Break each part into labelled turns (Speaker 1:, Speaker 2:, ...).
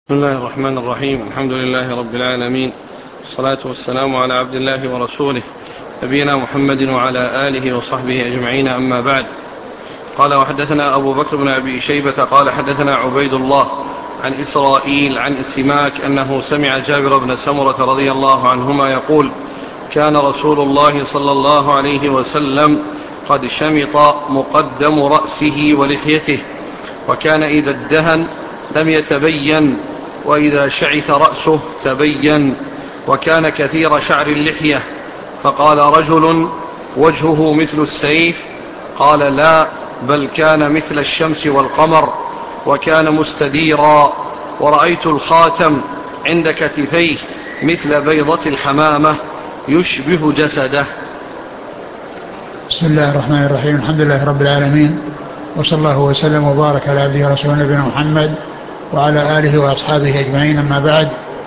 Speaker 1: بسم الله الرحمن الرحيم. الحمد لله رب العالمين، والصلاة والسلام على عبد الله ورسوله نبينا محمد وعلى آله وصحبه أجمعين، أما بعد. قال: وحدثنا أبو بكر بن أبي شيبة قال حدثنا عبيد الله عن إسرائيل عن السماك أنه سمع جابر بن سمرة رضي الله عنهما يقول: كان رسول الله صلى الله عليه وسلم قد شمط مقدم رأسه ولحيته، وكان إذا ادهن لم يتبين، وإذا شعث رأسه تبين، وكان كثير شعر اللحية. فقال رجل: وجهه مثل السيف؟ قال: لا، بل كان مثل الشمس والقمر، وكان مستديرا، ورأيت الخاتم عند كتفيه مثل بيضة الحمامة يشبه جسده.
Speaker 2: بسم الله الرحمن الرحيم. الحمد لله رب العالمين، وصلى الله وسلم وبارك على عبده ورسوله نبينا محمد وعلى آله وأصحابه أجمعين، أما بعد.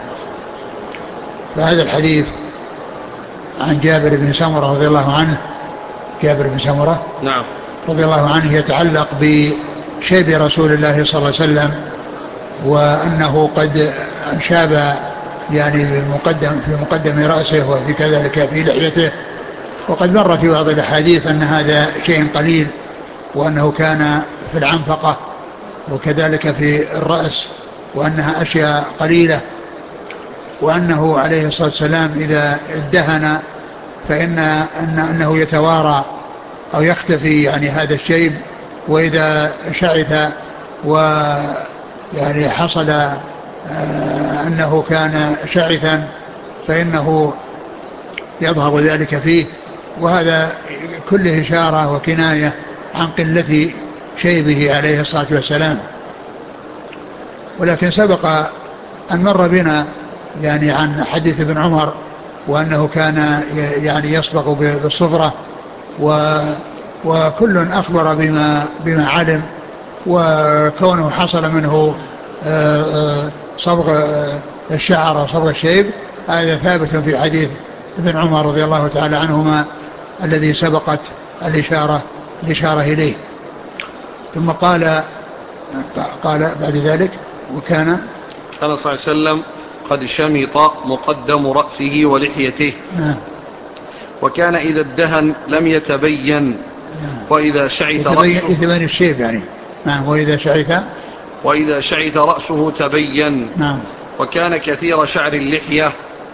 Speaker 2: فهذا الحديث عن جابر بن سمرة رضي الله عنه، جابر بن سمرة
Speaker 1: نعم
Speaker 2: رضي الله عنه، يتعلق بشيب رسول الله صلى الله عليه وسلم، وأنه قد شاب يعني في مقدم رأسه، وفي كذلك في لحيته. وقد مر في بعض الأحاديث أن هذا شيء قليل، وأنه كان في العنفقة وكذلك في الرأس، وأنها أشياء قليلة، وأنه عليه الصلاة والسلام إذا ادهن أنه يتوارى أو يختفي يعني هذا الشيب، وإذا شعث ويعني حصل أنه كان شعثا فإنه يظهر ذلك فيه. وهذا كله إشارة وكناية عن قلة شيبه عليه الصلاة والسلام. ولكن سبق أن مر بنا يعني عن حديث ابن عمر، وأنه كان يعني يصبغ بالصفرة، وكل أخبر بما علم، وكونه حصل منه صبغ الشعر وصبغ الشيب هذا ثابت في حديث ابن عمر رضي الله تعالى عنهما الذي سبقت الإشارة إليه. ثم قال بعد ذلك: وكان
Speaker 1: صلى الله عليه وسلم قد شمط مقدم رأسه ولحيته، وكان إذا ادهن لم يتبين، وإذا شعث رأسه
Speaker 2: يتبين الشيب يعني.
Speaker 1: وإذا شعث رأسه تبين. وكان كثير شعر اللحية.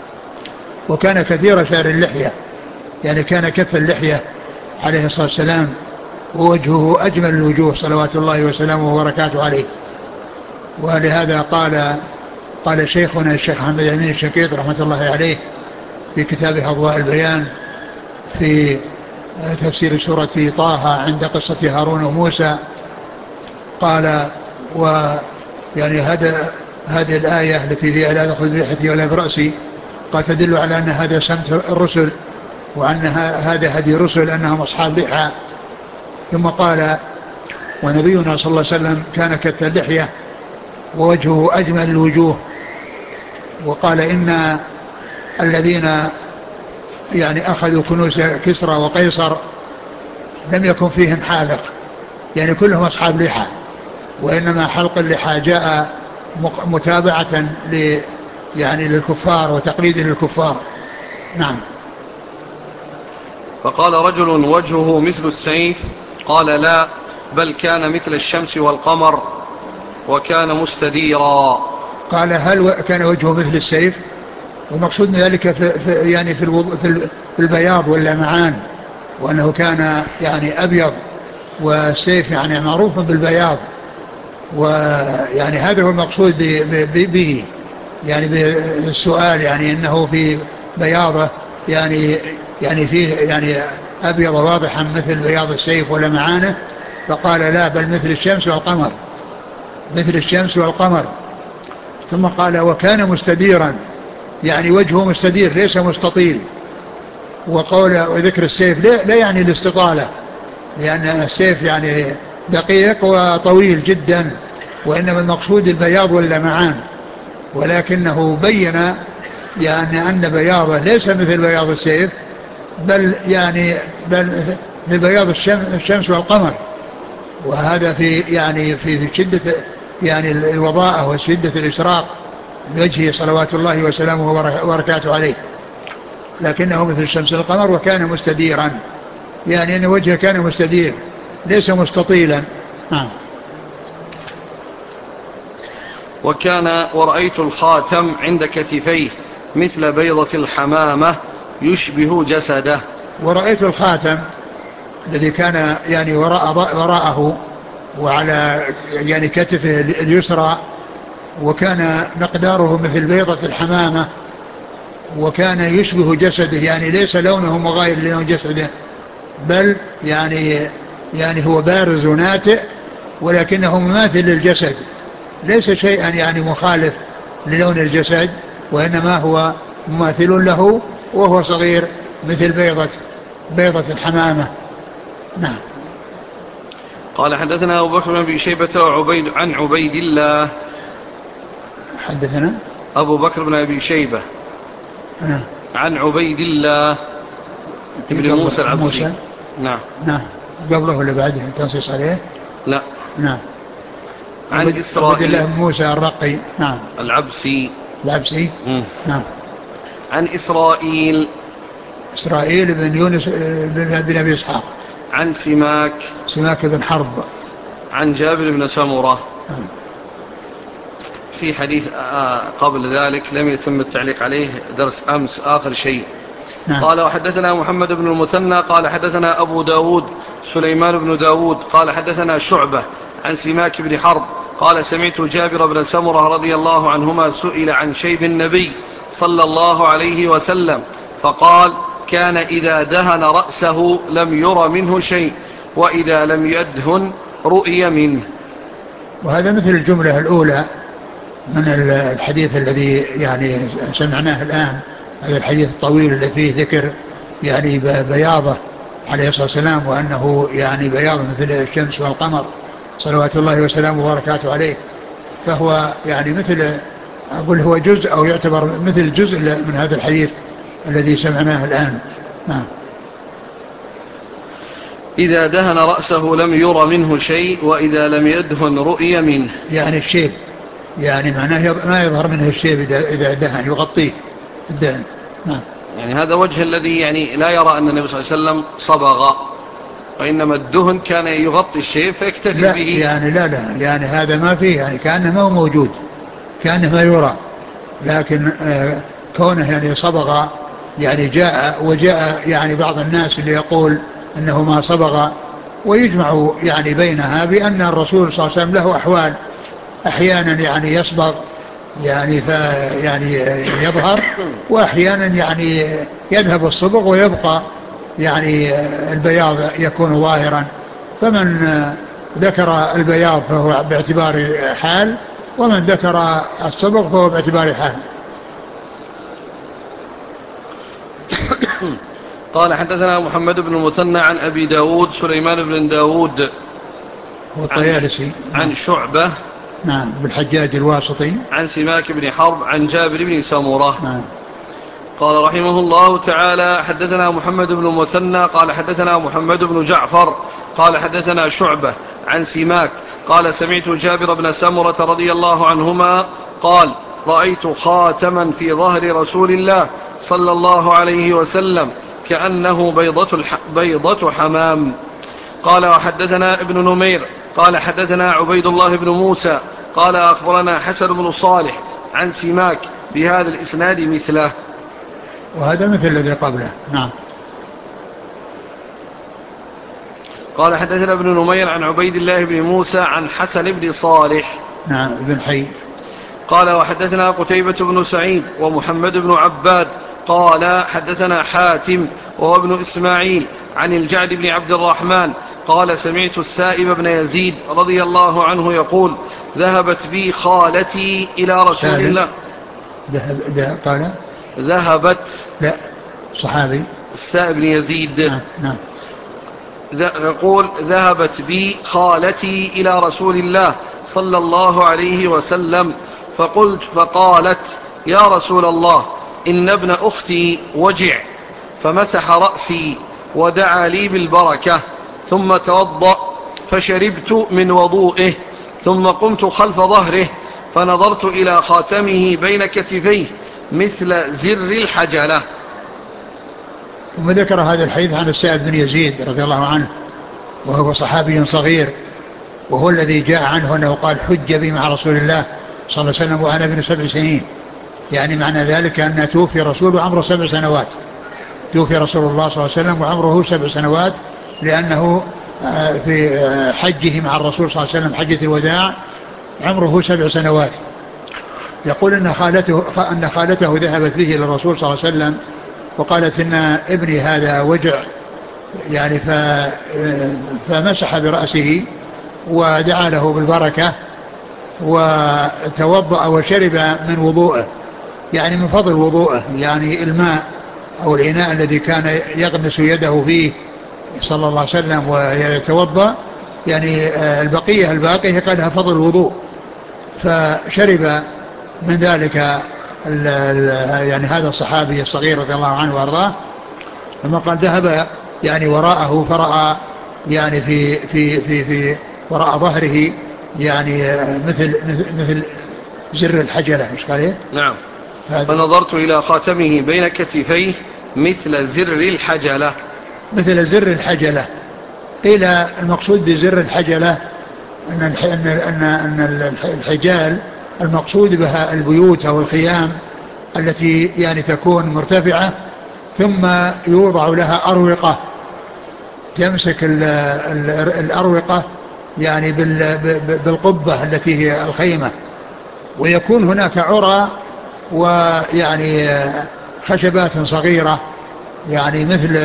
Speaker 2: يعني كان كث اللحية عليه الصلاة والسلام، ووجهه أجمل الوجوه صلوات الله وسلامه وبركاته عليه. ولهذا قال شيخنا الشيخ محمد الأمين الشنقيطي رحمة الله عليه في كتابه أضواء البيان في تفسير سورة طه عند قصة هارون وموسى، قال: ويعني هذه الآية التي فيها لا تأخذ بلحيتي ولا برأسي، قال تدل على أن هذا سمت الرسل، وأن هذا هدي الرسل أنهم أصحاب لحى. ثم قال: ونبينا صلى الله عليه وسلم كان كث اللحية ووجهه أجمل الوجوه. وقال: إن الذين يعني أخذوا كنوز كسرى وقيصر لم يكن فيهم حالق، يعني كلهم أصحاب لحى، وإنما حلق اللحى جاء متابعة يعني للكفار وتقليد للكفار. نعم.
Speaker 1: فقال رجل: وجهه مثل السيف؟ قال: لا، بل كان مثل الشمس والقمر، وكان مستديرا.
Speaker 2: قال: هل كان وجهه مثل السيف؟ والمقصود من ذلك يعني في البياض واللمعان، وأنه كان يعني أبيض، والسيف يعني معروف بالبياض، ويعني هذا هو المقصود به يعني بالسؤال، يعني أنه في بياضه يعني فيه يعني أبيض واضحا مثل بياض السيف ولمعانه. فقال: لا، بل مثل الشمس والقمر. ثم قال: وكان مستديرا، يعني وجهه مستدير ليس مستطيل. وذكر السيف لا يعني الاستطالة، لأن السيف يعني دقيق وطويل جدا، وإنما المقصود البياض واللمعان. ولكنه بين يعني أن بياضه ليس مثل بياض السيف، بل مثل بياض الشمس والقمر. وهذا في شدة يعني الوضاءة وشدة الإشراق بوجهه صلوات الله وسلامه وبركاته عليه، لكنه مثل الشمس القمر وكان مستديرا، يعني أن وجهه كان مستدير ليس مستطيلا.
Speaker 1: وكان ورأيت الخاتم عند كتفيه مثل بيضة الحمامة يشبه جسده.
Speaker 2: ورأيت الخاتم الذي كان يعني وراءه وعلى يعني كتفه اليسرى، وكان مقداره مثل بيضة الحمامة، وكان يشبه جسده، يعني ليس لونه مغاير للون جسده، بل يعني هو بارز وناتئ، ولكنه مماثل للجسد، ليس شيئا يعني مخالف للون الجسد، وإنما هو مماثل له، وهو صغير مثل بيضة الحمامة. نعم.
Speaker 1: قال حدثنا أبو بكر بن أبي شيبة عن عبيد الله.
Speaker 2: حدثنا
Speaker 1: أبو بكر بن أبي شيبة عن عبيد الله ابن موسى العبسي. نعم.
Speaker 2: قبله ولا بعده تنصيص عليه؟
Speaker 1: لا.
Speaker 2: نعم.
Speaker 1: عن إسرائيل
Speaker 2: عبد الله بن موسى الرقي. نعم.
Speaker 1: العبسي.
Speaker 2: نعم.
Speaker 1: عن إسرائيل
Speaker 2: بن يونس بن أبي إسحاق.
Speaker 1: عن سماك
Speaker 2: بن حرب.
Speaker 1: عن جابر بن سمرة. في حديث قبل ذلك لم يتم التعليق عليه، درس أمس آخر شيء. قال وحدثنا محمد بن المثنى قال حدثنا أبو داود سليمان بن داود قال حدثنا شعبة عن سماك بن حرب قال سمعت جابر بن سمرة رضي الله عنهما سئل عن شيب النبي صلى الله عليه وسلم فقال كان إذا دهن رأسه لم ير منه شيء وإذا لم يدهن رؤي منه.
Speaker 2: وهذا مثل الجملة الأولى من الحديث الذي يعني سمعناه الآن، هذا الحديث الطويل الذي فيه ذكر يعني بياضه عليه الصلاة والسلام، وأنه يعني بياض مثل الشمس والقمر صلوات الله وسلامه وبركاته عليه، فهو يعني مثل أقول هو جزء أو يعتبر مثل جزء من هذا الحديث الذي سمعناه الآن.
Speaker 1: إذا دهن رأسه لم ير منه شيء وإذا لم يدهن رؤي منه،
Speaker 2: يعني الشيب، يعني معناه ما يظهر منه الشيب إذا دهن يغطيه الدهن.
Speaker 1: يعني هذا وجه الذي يعني لا يرى أن النبي صلى الله عليه وسلم صبغ، وإنما الدهن كان يغطي الشيء فيكتفي
Speaker 2: لا
Speaker 1: به.
Speaker 2: يعني لا يعني هذا ما فيه، يعني كأنه ما هو موجود، كأنه ما يرى، لكن كونه يعني صبغ، يعني وجاء يعني بعض الناس اللي يقول أنه ما صبغ، ويجمع يعني بينها بأن الرسول صلى الله عليه وسلم له أحوال، أحيانا يعني يصبغ يعني يعني يظهر، وأحيانا يعني يذهب الصبغ ويبقى يعني البياض يكون ظاهرا، فمن ذكر البياض فهو باعتبار حال، ومن ذكر الصبغ فهو باعتبار حال.
Speaker 1: قال حدثنا محمد بن المثنى عن أبي داود سليمان بن داود
Speaker 2: والطيالسي
Speaker 1: عن شعبة
Speaker 2: بالحجاج الواسطي
Speaker 1: عن سماك بن حرب عن جابر بن سمرة. قال رحمه الله تعالى حدثنا محمد بن المثنى قال حدثنا محمد بن جعفر قال حدثنا شعبة عن سماك قال سمعت جابر بن سمرة رضي الله عنهما قال رأيت خاتما في ظهر رسول الله صلى الله عليه وسلم كأنه بيضة حمام. قال وحدثنا ابن نمير قال حدثنا عبيد الله بن موسى قال أخبرنا حسن بن صالح عن سماك بهذا الإسناد مثله.
Speaker 2: وهذا مثل الذي قبله.
Speaker 1: قال حدثنا ابن نمير عن عبيد الله بن موسى عن حسن بن صالح
Speaker 2: ابن حي.
Speaker 1: قال وحدثنا قتيبة بن سعيد ومحمد بن عباد قال حدثنا حاتم وهو ابن إسماعيل عن الجعد بن عبد الرحمن قال سمعت السائب بن يزيد رضي الله عنه يقول ذهبت بي خالتي إلى رسول الله.
Speaker 2: قال
Speaker 1: ذهبت،
Speaker 2: لا صحابي
Speaker 1: السائب بن يزيد يقول ذهبت بي خالتي إلى رسول الله صلى الله عليه وسلم فقالت يا رسول الله إن ابن أختي وجع، فمسح رأسي ودعا لي بالبركة ثم توضأ فشربت من وضوئه ثم قمت خلف ظهره فنظرت إلى خاتمه بين كتفيه مثل زر الحجلة.
Speaker 2: ثم ذكر هذا الحديث عن السائب بن يزيد رضي الله عنه، وهو صحابي صغير، وهو الذي جاء عنه أنه قال حج بي مع رسول الله صلى الله عليه وسلم وأنا ابن 7 سنين. يعني معنى ذلك أن توفي رسول وعمره 7 سنوات، توفي رسول الله صلى الله عليه وسلم وعمره 7 سنوات، لأنه في حجه مع الرسول صلى الله عليه وسلم حجة الوداع عمره 7 سنوات. يقول أن خالته ذهبت به إلى الرسول صلى الله عليه وسلم وقالت إن ابني هذا وجع، يعني فمسح برأسه ودعا له بالبركة وتوضأ وشرب من وضوءه، يعني من فضل وضوءه، يعني الماء أو الإناء الذي كان يغمس يده فيه صلى الله عليه وسلم ويتوضأ، يعني الباقية قال لها فضل الوضوء، فشرب من ذلك يعني هذا الصحابي الصغير رضي الله عنه وارضاه. ثم قال ذهب يعني وراءه فرأى يعني في وراء ظهره يعني مثل زر الحجلة. مش قال ايه؟
Speaker 1: نعم. فنظرت إلى خاتمه بين كتفيه مثل زر الحجلة.
Speaker 2: مثل زر الحجلة. قيل المقصود بزر الحجلة أن الحجال المقصود بها البيوت أو الخيام التي يعني تكون مرتفعة، ثم يوضع لها أروقة تمسك الأروقة يعني بالقبة التي هي الخيمة، ويكون هناك عرى ويعني خشبات صغيرة، يعني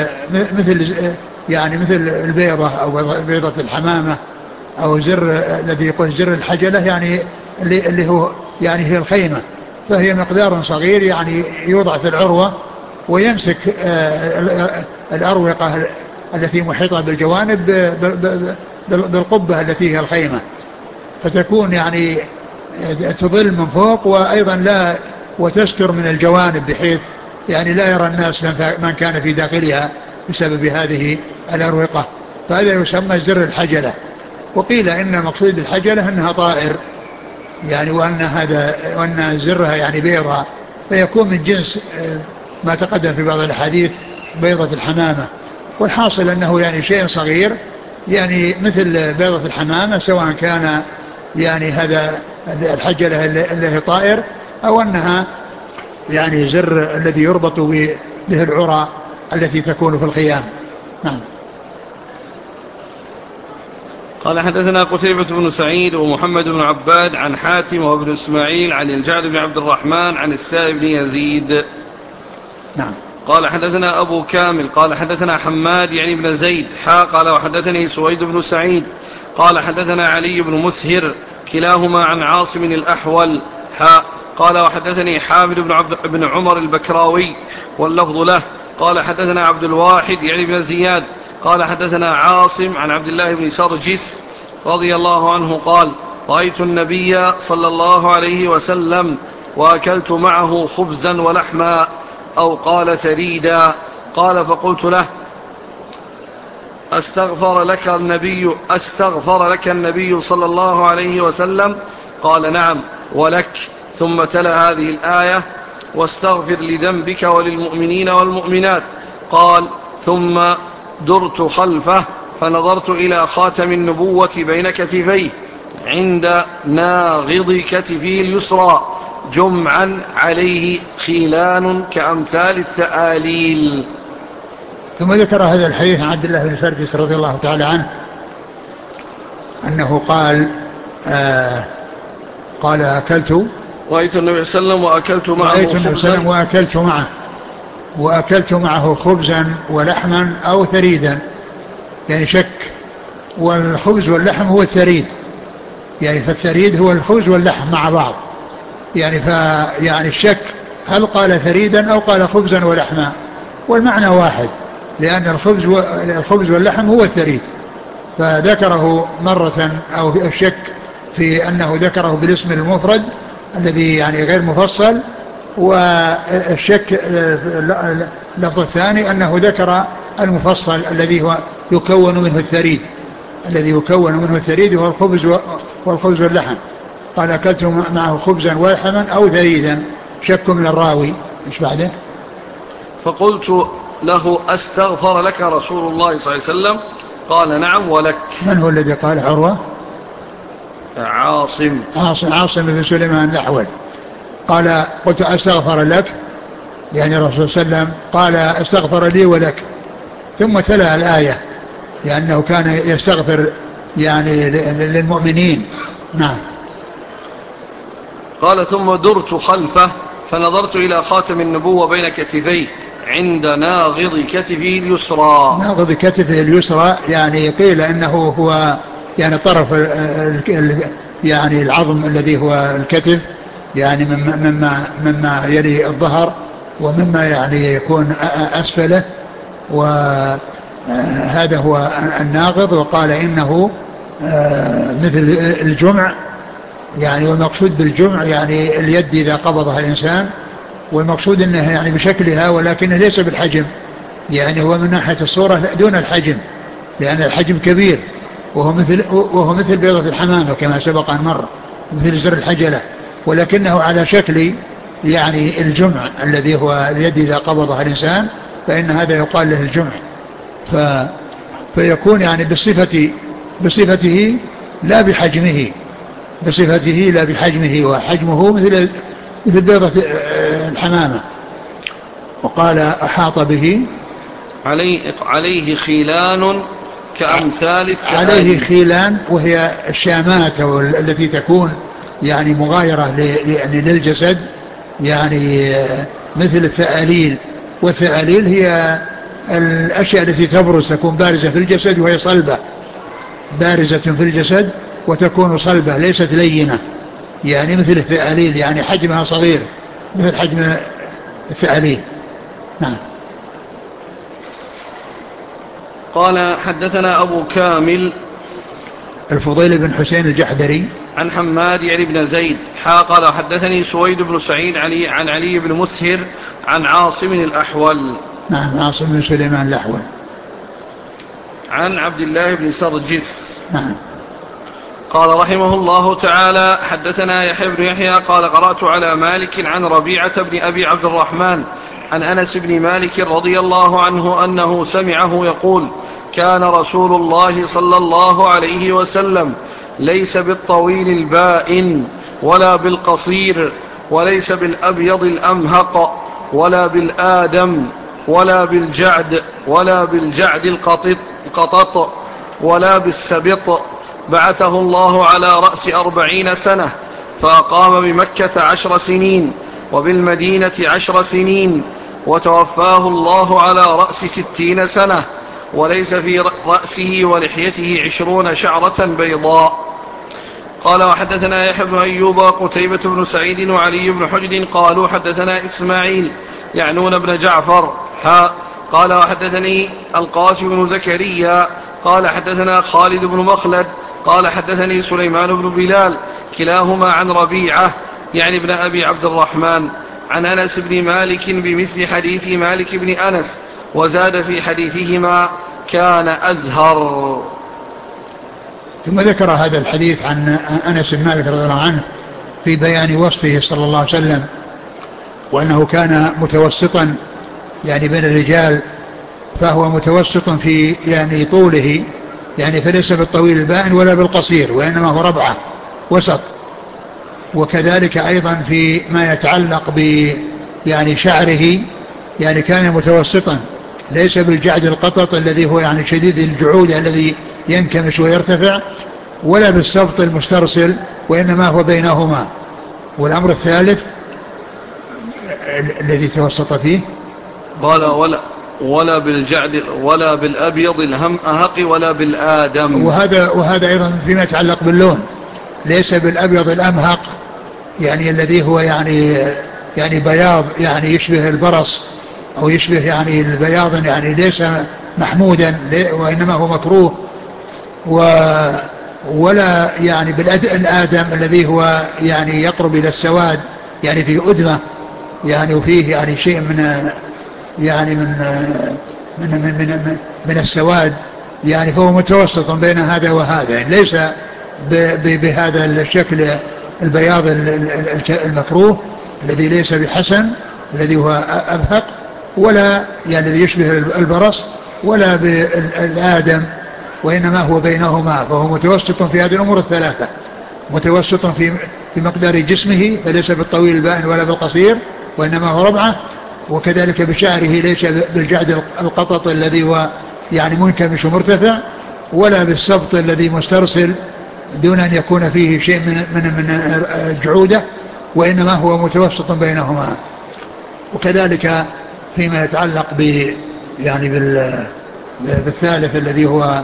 Speaker 2: مثل البيضة أو بيضة الحمامة أو زر الذي يقول زر الحجلة، يعني اللي هو يعني هي الخيمة، فهي مقدار صغير يعني يوضع في العروة ويمسك الأروقة التي محيطة بالجوانب بالقبة التي هي الخيمة، فتكون يعني تظل من فوق وأيضا لا وتستر من الجوانب، بحيث يعني لا يرى الناس من كان في داخلها بسبب هذه الأروقة، فهذا يسمى زر الحجلة. وقيل إن المقصود بالحجلة أنها طائر، يعني وأن زرها يعني بيضة، فيكون من جنس ما تقدم في بعض الحديث بيضة الحمامة. والحاصل أنه يعني شيء صغير، يعني مثل بيضة الحمامة، سواء كان يعني هذا الحجلة اللي هي طائر أو أنها يعني زر الذي يربط به العرى التي تكون في الخيام. نعم.
Speaker 1: قال حدثنا قتيبة بن سعيد ومحمد بن عباد عن حاتم وابن إسماعيل عن الجعد بن عبد الرحمن عن السائب بن يزيد.
Speaker 2: نعم.
Speaker 1: قال حدثنا أبو كامل قال حدثنا حماد يعني بن زيد قال وحدثني سويد بن سعيد قال حدثنا علي بن مسهر كلاهما عن عاصم الأحول قال وحدثني حامد بن عمر البكراوي واللفظ له قال حدثنا عبد الواحد يعني بن زياد قال حدثنا عاصم عن عبد الله بن سرجس رضي الله عنه قال رأيت النبي صلى الله عليه وسلم وأكلت معه خبزا ولحما أو قال ثريدا. قال فقلت له أستغفر لك النبي صلى الله عليه وسلم؟ قال نعم ولك. ثم تلا هذه الآية واستغفر لذنبك وللمؤمنين والمؤمنات. قال ثم درت خلفه فنظرت إلى خاتم النبوة بين كتفيه عند ناغض كتفه اليسرى جمعا عليه خيلان كأمثال الثآليل.
Speaker 2: ثم ذكر هذا الحديث عن عبد الله بن سرجس رضي الله تعالى عنه أنه قال
Speaker 1: رأيت النبي صلى الله عليه وسلم
Speaker 2: وأكلت معه خبزا ولحما أو ثريدا، يعني شك، والخبز واللحم هو الثريد، يعني فالثريد هو الخبز واللحم مع بعض، يعني الشك هل قال ثريدا أو قال خبزا ولحما، والمعنى واحد، لأن الخبز واللحم هو الثريد، فذكره مرة أو الشك في أنه ذكره بالاسم المفرد الذي يعني غير مفصل، والشك اللفظ الثاني أنه ذكر المفصل الذي هو يكون منه الثريد، وهو والخبز واللحم. قال أكلت معه خبزا ولحما أو ثريدا، شك من الراوي. إيش بعده؟
Speaker 1: فقلت له أستغفر لك رسول الله صلى الله عليه وسلم؟ قال نعم ولك.
Speaker 2: من هو الذي قال؟ عروة؟ عاصم بن سليمان الأحول. قال قلت أستغفر لك، يعني الرسول صلى الله عليه وسلم قال استغفر لي ولك، ثم تلا الآية لأنه كان يستغفر يعني للمؤمنين. نعم.
Speaker 1: قال ثم درت خلفه فنظرت إلى خاتم النبوة بين كتفيه عند ناغض كتفه اليسرى.
Speaker 2: ناغض كتفه اليسرى يعني قيل إنه هو يعني طرف يعني العظم الذي هو الكتف، يعني مما يلي الظهر ومما يعني يكون أسفله، وهذا هو الناغض. وقال إنه مثل الجمع، يعني والمقصود بالجمع يعني اليد إذا قبضها الإنسان، والمقصود أنه يعني بشكلها ولكنه ليس بالحجم، يعني هو من ناحية الصورة دون الحجم، لأن الحجم كبير وهو مثل بيضة الحمامة كما سبق أن مر، مثل زر الحجلة، ولكنه على شكل يعني الجمع الذي هو اليد إذا قبضها الإنسان، فإن هذا يقال له الجمع. فيكون يعني بصفته لا بحجمه، وحجمه مثل بيضة الحمامة. وقال أحاط به
Speaker 1: عليه خيلان كأمثال الثعالب.
Speaker 2: عليه خيلان وهي الشامات التي تكون يعني مغايرة يعني للجسد، يعني مثل الثآليل. والثآليل هي الأشياء التي تبرز تكون بارزة في الجسد، وهي صلبة بارزة في الجسد وتكون صلبة ليست لينة، يعني مثل الثآليل، يعني حجمها صغير مثل حجم الثآليل. نعم.
Speaker 1: قال حدثنا أبو كامل
Speaker 2: الفضيل بن حسين الجحدري
Speaker 1: عن حماد يعني بن زيد قال حدثني سويد بن سعيد عن علي بن مسهر عن عاصم الأحول.
Speaker 2: نعم، عاصم بن سليمان الأحول.
Speaker 1: عن عبد الله بن سرجس.
Speaker 2: نعم.
Speaker 1: قال رحمه الله تعالى حدثنا يحيى بن يحيى قال قرأت على مالك عن ربيعة بن أبي عبد الرحمن عن أنس بن مالك رضي الله عنه أنه سمعه يقول كان رسول الله صلى الله عليه وسلم ليس بالطويل البائن ولا بالقصير وليس بالأبيض الأمهق ولا بالآدم ولا بالجعد القطط ولا بالسبط، بعثه الله على رأس 40 سنة، فأقام بمكة 10 سنين وبالمدينة 10 سنين، وتوفاه الله على رأس 60 سنة، وليس في رأسه ولحيته 20 شعرة بيضاء. قال وحدثنا يحيى بن أيوب وقتيبة بن سعيد وعلي بن حجر قالوا حدثنا إسماعيل يعنون بن جعفر قال وحدثني القاسم بن زكريا قال حدثنا خالد بن مخلد قال حدثني سليمان بن بلال كلاهما عن ربيعة يعني ابن أبي عبد الرحمن عن أنس بن مالك بمثل حديث مالك بن أنس، وزاد في حديثهما كان أزهر.
Speaker 2: ثم ذكر هذا الحديث عن أنس بن مالك رضي الله عنه في بيان وصفه صلى الله عليه وسلم، وأنه كان متوسطا يعني بين الرجال، فهو متوسط في يعني طوله، يعني فليس بالطويل البائن ولا بالقصير، وإنما هو ربعة وسط. وكذلك أيضا في ما يتعلق ب يعني شعره، يعني كان متوسطا ليس بالجعد القطط الذي هو يعني شديد الجعود الذي ينكمش ويرتفع، ولا بالسبط المسترسل، وإنما هو بينهما. والأمر الثالث الذي توسط فيه
Speaker 1: قال ولا بالجعد ولا بالأبيض الأهق ولا بالآدم.
Speaker 2: وهذا أيضا فيما يتعلق باللون، ليس بالأبيض الأمهق يعني الذي هو يعني بياض يعني يشبه البرص أو يشبه يعني البياض، يعني ليس محمودا وإنما هو مكروه. ولا يعني بالآدم الذي هو يعني يقرب إلى السواد، يعني فيه أدمة يعني، وفيه يعني شيء من يعني من السواد، يعني فهو متوسط بين هذا وهذا، يعني بهذا الشكل البياض المكروه الذي ليس بحسن، الذي هو أبهق، ولا يعني الذي يشبه البرص، ولا بالآدم، وإنما هو بينهما، فهو متوسط في هذه الأمور الثلاثة، متوسط في مقدار جسمه، فليس بالطويل البائن ولا بالقصير، وإنما هو ربعة. وكذلك بشعره ليس بالجعد القطط الذي هو يعني منكمش ومرتفع، ولا بالسبط الذي مسترسل دون أن يكون فيه شيء من الجعودة، وإنما هو متوسط بينهما. وكذلك فيما يتعلق يعني بالثالث الذي هو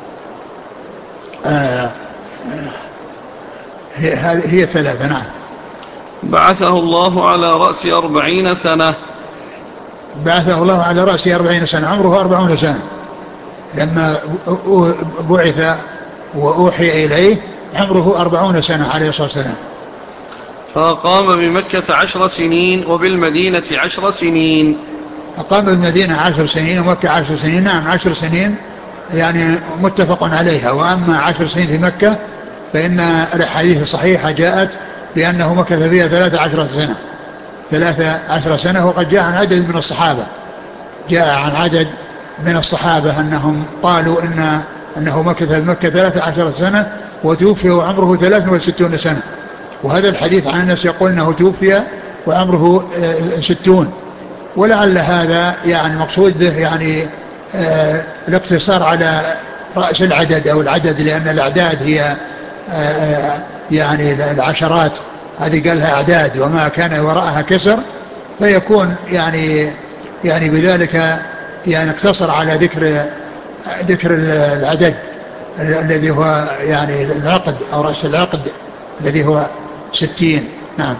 Speaker 2: هي الثلاثة. نعم.
Speaker 1: بعثه الله على رأس 40 سنة.
Speaker 2: بعثه الله على رأس 40 سنة، عمره 40 سنة لما بعث وأوحي إليه، عمره 40 سنة عليه الصلاة والسلام.
Speaker 1: فأقام بمكة 10 سنين وبالمدينة 10 سنين.
Speaker 2: أقام بالمدينة 10 سنين ومكة 10 سنين. نعم 10 سنين يعني متفق عليها. وأما 10 سنين في مكة فإن الأحاديث الصحيحة جاءت بأنه مكث فيها 13 سنة، 13 سنة. وقد جاء عن عدد من الصحابة، جاء عن عدد من الصحابة أنهم قالوا أنه مكث في مكة 13 سنة وتوفي وعمره 63 سنة. وهذا الحديث عن الناس يقول أنه توفي وعمره 60. ولعل هذا يعني مقصود به يعني الاقتصار على رأس العدد أو العدد، لأن الأعداد هي يعني العشرات، هذه قالها أعداد وما كان وراءها كسر، فيكون يعني بذلك يعني اقتصر على ذكر العدد الذي هو يعني العقد أو رأس العقد الذي هو 60. نعم.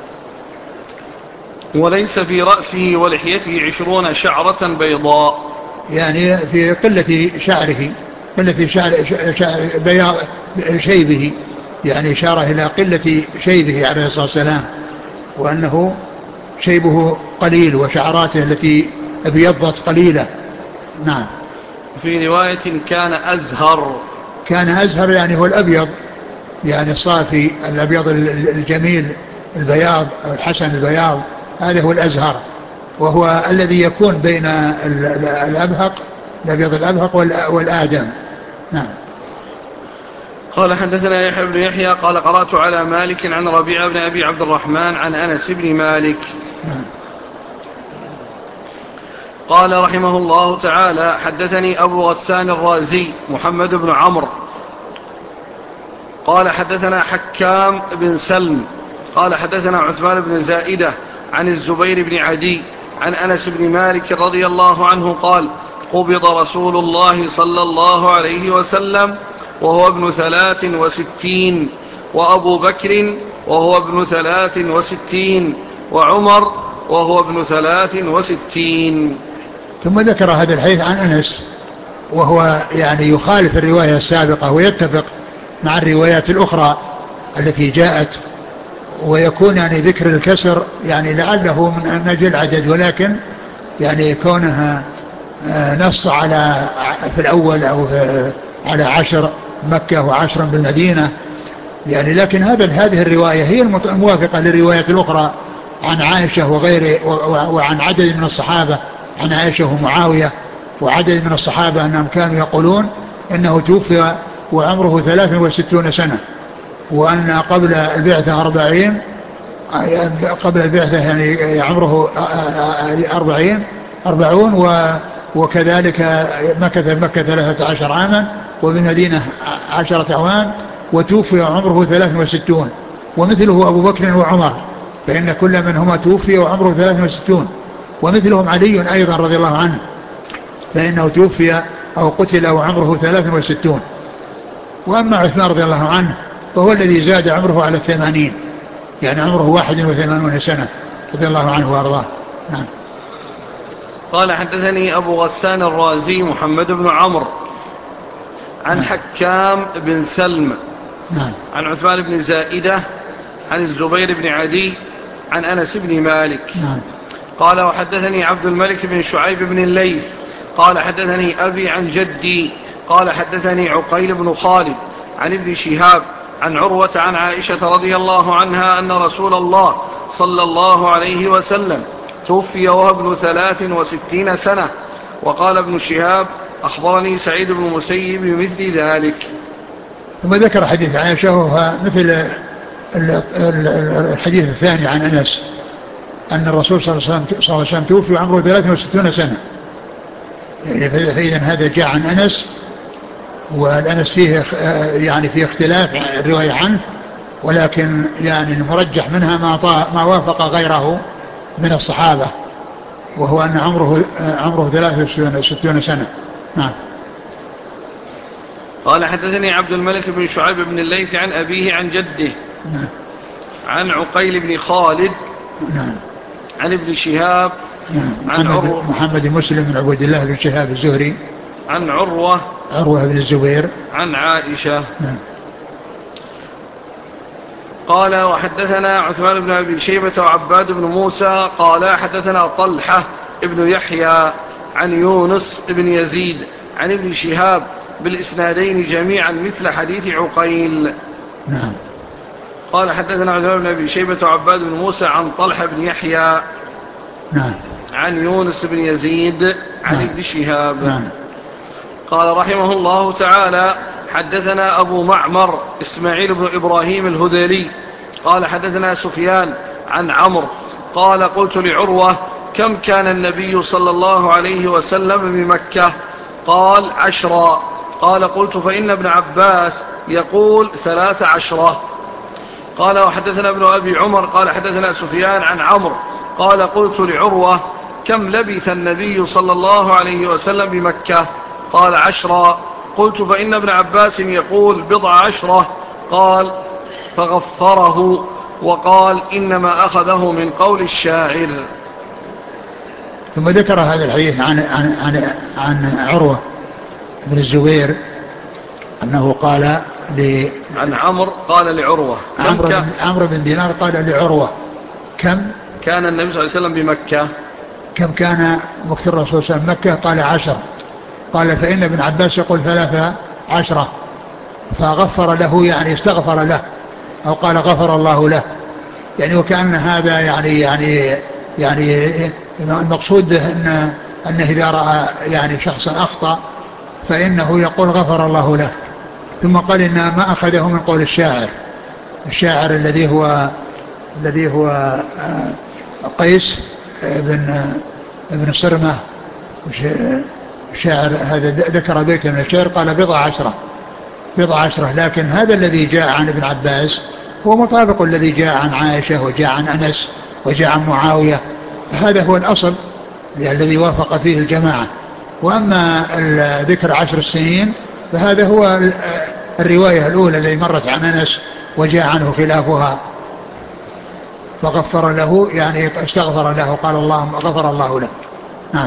Speaker 1: وليس في رأسه ولحيته 20 شعرة بيضاء.
Speaker 2: يعني في قلة شعره، قلة شعر بياض شيبه، يعني إشارة إلى قلة شيبه عليه الصلاة والسلام، وأنه شيبه قليل وشعراته التي ابيضت قليلة. نعم.
Speaker 1: في رواية كان أزهر.
Speaker 2: كان أزهر يعني هو الأبيض، يعني الصافي الأبيض الجميل البياض الحسن البياض، هذا هو الأزهر، وهو الذي يكون بين الأبهق الأبيض الأبهق والآدم. نعم.
Speaker 1: قال حدثنا يحيى بن يحيى قال قرأت على مالك عن ربيعة بن أبي عبد الرحمن عن أنس بن مالك.
Speaker 2: نعم.
Speaker 1: قال رحمه الله تعالى حدثني أبو غسان الرازي محمد بن عمرو قال حدثنا حكام بن سلم قال حدثنا عثمان بن زائدة عن الزبير بن عدي عن أنس بن مالك رضي الله عنه قال قبض رسول الله صلى الله عليه وسلم وهو ابن 63، وأبو بكر وهو ابن 63، وعمر وهو ابن 63.
Speaker 2: ثم ذكر هذا الحديث عن أنس، وهو يعني يخالف الرواية السابقة ويتفق مع الروايات الأخرى التي جاءت، ويكون يعني ذكر الكسر يعني لعله من أجل العدد، ولكن يعني كونها نص على في الأول أو على 10 مكة و10 بالمدينة يعني، لكن هذه الرواية هي الموافقة للروايات الأخرى عن عائشة وغيره وعن عدد من الصحابة، عن عائشة ومعاوية وعدد من الصحابة أنهم كانوا يقولون إنه توفي وعمره 63 سنة، وأن قبل البعثة 40، قبل البعثة يعني عمره 40، وكذلك مكث بمكة 13 عاما وبالمدينة 10 أعوام، وتوفي عمره 63. ومثله أبو بكر وعمر، فإن كل منهما توفي وعمره 63. ومثلهم علي أيضا رضي الله عنه، فإنه توفي أو قتل وعمره 63. وأما عثمان رضي الله عنه فهو الذي زاد عمره على 80، يعني عمره 81 سنة رضي الله عنه وأرضاه. نعم.
Speaker 1: قال حدثني أبو غسان الرازي محمد بن عمرو عن حكام بن سلم عن عثمان بن زائدة عن الزبير بن عدي عن أنس بن مالك. قال وحدثني عبد الملك بن شعيب بن الليث قال حدثني أبي عن جدي قال حدثني عقيل بن خالد عن ابن شهاب عن عروة عن عائشة رضي الله عنها أن رسول الله صلى الله عليه وسلم توفي وهو ابن 63 سنة. وقال ابن شهاب أخبرني سعيد بن المسيب بمثل ذلك.
Speaker 2: ثم ذكر حديث عائشة وهو مثل الحديث الثاني عن أنس أن الرسول صلى الله عليه وسلم توفي وعمره 63 سنة. فإذا هذا جاء عن أنس، والأنس فيه يعني فيه اختلاف الرواية عنه، ولكن يعني المرجح منها ما وافق غيره من الصحابة، وهو أن عمره 63 سنة. نعم.
Speaker 1: قال حدثني عبد الملك بن شعيب بن الليث عن أبيه عن جده.
Speaker 2: نعم.
Speaker 1: عن عقيل بن خالد.
Speaker 2: نعم.
Speaker 1: عن ابن شهاب.
Speaker 2: نعم. محمد مسلم بن عبد الله بن شهاب الزهري.
Speaker 1: عن عروة
Speaker 2: بن الزبير.
Speaker 1: عن عائشة.
Speaker 2: نعم.
Speaker 1: قال وحدثنا عثمان بن أبي شيبة وعباد بن موسى قال حدثنا طلحة ابن يحيى عن يونس بن يزيد عن ابن شهاب بالإسنادين جميعا مثل حديث عقيل.
Speaker 2: نعم.
Speaker 1: قال حدثنا عثمان بن أبي شيبة وعباد بن موسى عن طلحة بن يحيى.
Speaker 2: نعم.
Speaker 1: عن يونس بن يزيد عن ابن شهاب.
Speaker 2: نعم.
Speaker 1: قال رحمه الله تعالى حدثنا أبو معمر إسماعيل بن إبراهيم الهذلي قال حدثنا سفيان عن عمرو قال قلت لعروة كم كان النبي صلى الله عليه وسلم بمكة؟ قال 10. قال قلت فإن ابن عباس يقول 13. قال وحدثنا ابن أبي عمر قال حدثنا سفيان عن عمرو قال قلت لعروة كم لبث النبي صلى الله عليه وسلم بمكة؟ قال 10. قلت فإن ابن عباس يقول 17. قال فغفره وقال إنما أخذه من قول الشاعر.
Speaker 2: ثم ذكر هذا الحديث عن عروة بن الزبير أنه قال
Speaker 1: عن عمرو قال لعروة
Speaker 2: عمرو بن دينار قال لعروة كم
Speaker 1: كان النبي صلى الله عليه وسلم بمكة؟
Speaker 2: كم كان مكث الرسول صلى الله عليه وسلم مكة؟ قال 10. قال فإن ابن عباس يقول 13. فغفر له يعني استغفر له، أو قال غفر الله له، يعني وكأن هذا يعني المقصود به أنه إذا رأى يعني شخصا أخطأ فإنه يقول غفر الله له. ثم قال إن ما أخذه من قول الشاعر الذي هو قيس ابن صرمة شاعر، هذا ذكر بيتا من الشعر قال 17. لكن هذا الذي جاء عن ابن عباس هو مطابق الذي جاء عن عائشة وجاء عن أنس وجاء عن معاوية، هذا هو الأصل الذي وافق فيه الجماعة. وأما ذكر 10 سنين فهذا هو الرواية الأولى التي مرت عن أنس وجاء عنه خلافها، فغفر له يعني استغفر له، قال اللهم غفر الله له. نعم.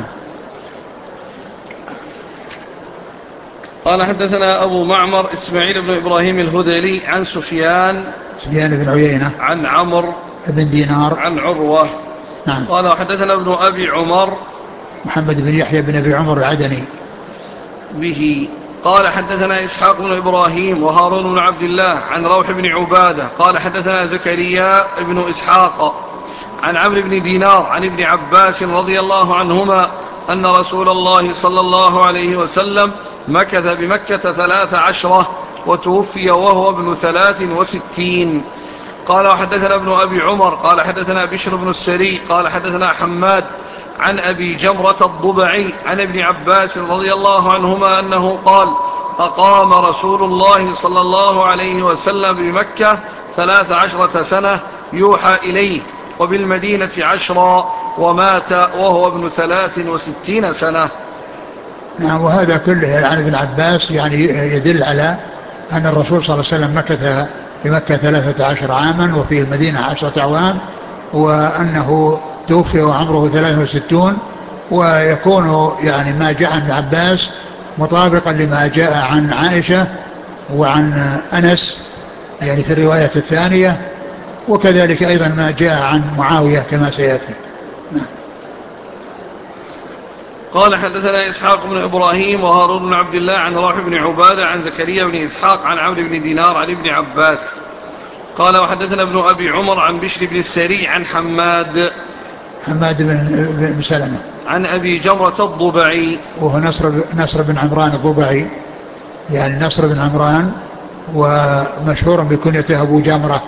Speaker 1: قال حدثنا أبو معمر إسماعيل بن إبراهيم الهذلي عن سفيان
Speaker 2: بن عيينة عن
Speaker 1: عمرو
Speaker 2: بن دينار
Speaker 1: عن عروة.
Speaker 2: نعم.
Speaker 1: قال حدثنا ابن أبي عمر
Speaker 2: محمد بن يحيى بن أبي عمر العدني
Speaker 1: به. قال حدثنا إسحاق بن إبراهيم وهارون بن عبد الله عن روح بن عبادة قال حدثنا زكريا بن إسحاق عن عمرو بن دينار عن ابن عباس رضي الله عنهما أن رسول الله صلى الله عليه وسلم مكث بمكة 13 وتوفي وهو ابن 63. قال وحدثنا ابن أبي عمر قال حدثنا بشر بن السري قال حدثنا حماد عن أبي جمرة الضبعي عن ابن عباس رضي الله عنهما أنه قال أقام رسول الله صلى الله عليه وسلم بمكة 13 سنة يوحى إليه، وبالمدينة 10 ومات وهو ابن 63 سنة.
Speaker 2: نعم. وهذا كله عن ابن عباس يعني يدل على أن الرسول صلى الله عليه وسلم مكث بمكة 13 عاما وفي المدينة 10 أعوام، وأنه توفي وعمره 63، ويكون يعني ما جاء عن ابن عباس مطابقا لما جاء عن عائشة وعن أنس يعني في الرواية الثانية، وكذلك أيضا ما جاء عن معاوية كما سيأتي.
Speaker 1: قال حدثنا إسحاق بن إبراهيم وهارون بن عبد الله عن روح بن عبادة عن زكريا بن إسحاق عن عمرو بن دينار عن ابن عباس قال وحدثنا ابن أبي عمر عن بشر بن السري عن حماد
Speaker 2: بن سلمة
Speaker 1: عن أبي جمرة الضبعي
Speaker 2: وهو نصر بن عمران الضبعي، يعني نصر بن عمران ومشهور بكنيته أبو جمرة،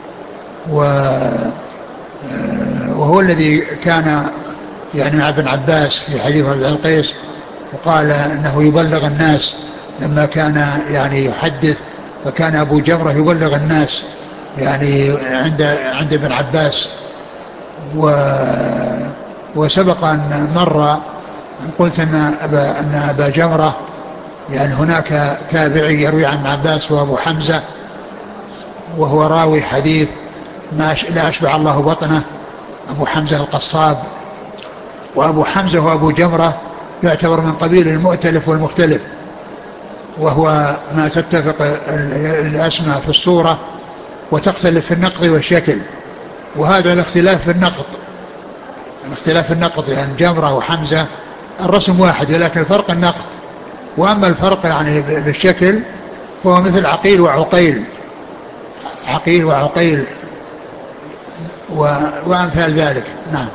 Speaker 2: وهو الذي كان يعني مع ابن عباس في حديث عبد القيس، وقال انه يبلغ الناس لما كان يعني يحدث، فكان ابو جمرة يبلغ الناس يعني عند ابن عباس. وسبق ان مر قلت ان ابا جمرة يعني هناك تابعي يروي عن ابن عباس وابو حمزة، وهو راوي حديث ما لا أشبع الله بطنه، أبو حمزة القصاب. وأبو حمزة وأبو جمرة يعتبر من قبيل المؤتلف والمختلف، وهو ما تتفق الأسماء في الصورة وتختلف في النقط والشكل، وهذا الاختلاف في النقط يعني جمرة وحمزة الرسم واحد ولكن الفرق النقط، وأما الفرق يعني بالشكل فهو مثل عقيل وعقيل وأمثال ذلك. نعم.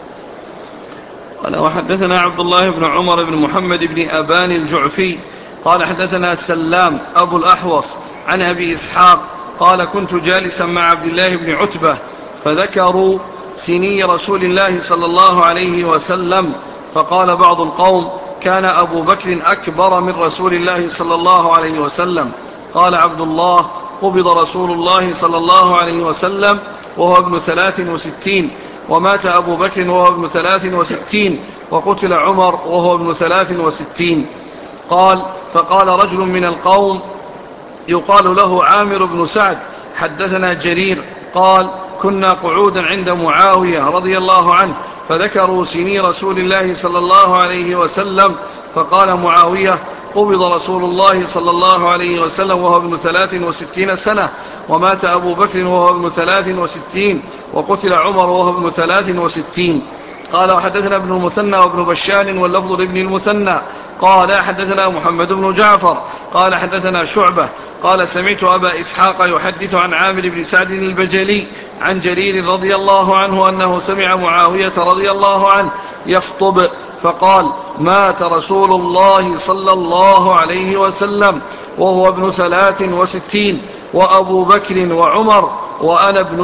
Speaker 1: قال وحدثنا عبد الله بن عمر بن محمد بن أبان الجعفي قال حدثنا سلام أبو الأحوص عن أبي إسحاق قال كنت جالسا مع عبد الله بن عتبة فذكروا سني رسول الله صلى الله عليه وسلم، فقال بعض القوم كان أبو بكر أكبر من رسول الله صلى الله عليه وسلم. قال عبد الله قبض رسول الله صلى الله عليه وسلم وهو ابن 63، ومات أبو بكر وهو ابن 63، وقتل عمر وهو ابن 63. قال فقال رجل من القوم يقال له عامر بن سعد حدثنا جرير قال كنا قعودا عند معاوية رضي الله عنه فذكروا سني رسول الله صلى الله عليه وسلم، فقال معاوية قبض رسول الله صلى الله عليه وسلم وهو ابن 63 سنة، ومات أبو بكر وهو ابن 63، وقتل عمر وهو ابن 63. قال وحدثنا ابن المثنى وابن بشار واللفظ لابن المثنى قال حدثنا محمد بن جعفر قال حدثنا شعبة قال سمعت أبا إسحاق يحدث عن عامر بن سعد البجلي عن جرير رضي الله عنه أنه سمع معاوية رضي الله عنه يخطب فقال مات رسول الله صلى الله عليه وسلم وهو ابن 63، وأبو بكر وعمر وأنا ابن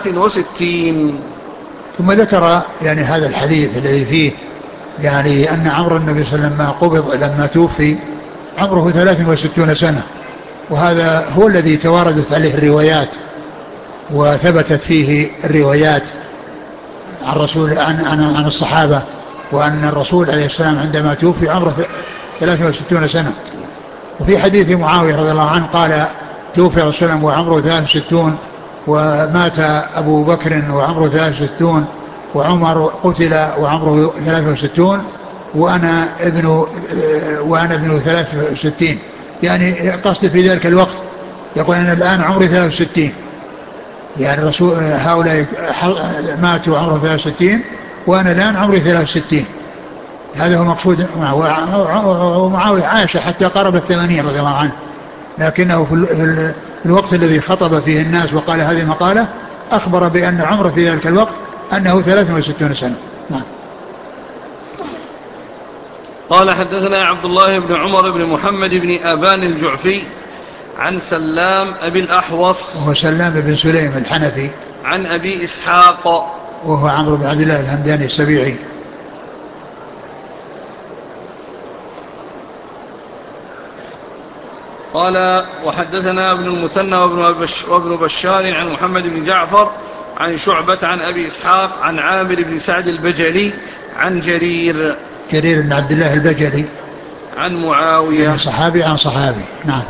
Speaker 1: 63.
Speaker 2: ثم ذكر يعني هذا الحديث الذي فيه يعني أن عمر النبي صلى الله عليه وسلم لما قبض لما توفي عمره 63 سنة، وهذا هو الذي تواردت عليه الروايات وثبتت فيه الروايات عن رسول عن الصحابة، وأن الرسول عليه السلام عندما توفي عمره 63 سنة. وفي حديث معاوية رضي الله عنه قال توفي رسول الله وعمره 63، ومات أبو بكر وعمره 63، وعمر قتل وعمره 63، وأنا ابن 63. يعني قصد في ذلك الوقت يقول أنا الآن عمري 63، يعني الرسول هؤلاء ماتوا وعمره 63 وأنا الآن عمري 63. هذا هو المقصود. ومعاوية عاش حتى قرب 80 رضي الله عنه، لكنه في الوقت الذي خطب فيه الناس وقال هذه المقالة أخبر بأن عمره في ذلك الوقت أنه 63 سنة. نعم.
Speaker 1: قال حدثنا عبد الله بن عمر بن محمد بن أبان الجعفي عن سلام أبي الأحوص
Speaker 2: وهو سلام بن سليم الحنفي
Speaker 1: عن أبي إسحاق
Speaker 2: وهو عمرو بن عبد الله الهمداني السبيعي.
Speaker 1: قال وحدثنا ابن المثنى وابن بشار عن محمد بن جعفر عن شعبة عن أبي إسحاق عن عامر بن سعد البجلي عن جرير
Speaker 2: بن عبد الله البجلي
Speaker 1: عن معاوية
Speaker 2: يعني صحابي عن صحابي. نعم.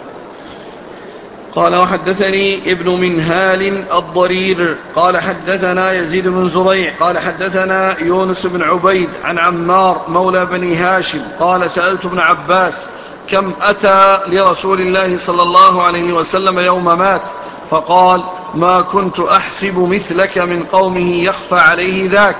Speaker 1: قال وحدثني ابن منهال الضرير قال حدثنا يزيد بن زريع قال حدثنا يونس بن عبيد عن عمار مولى بني هاشم قال سألت ابن عباس كم أتى لرسول الله صلى الله عليه وسلم يوم مات؟ فقال ما كنت أحسب مثلك من قومه يخفى عليه ذاك.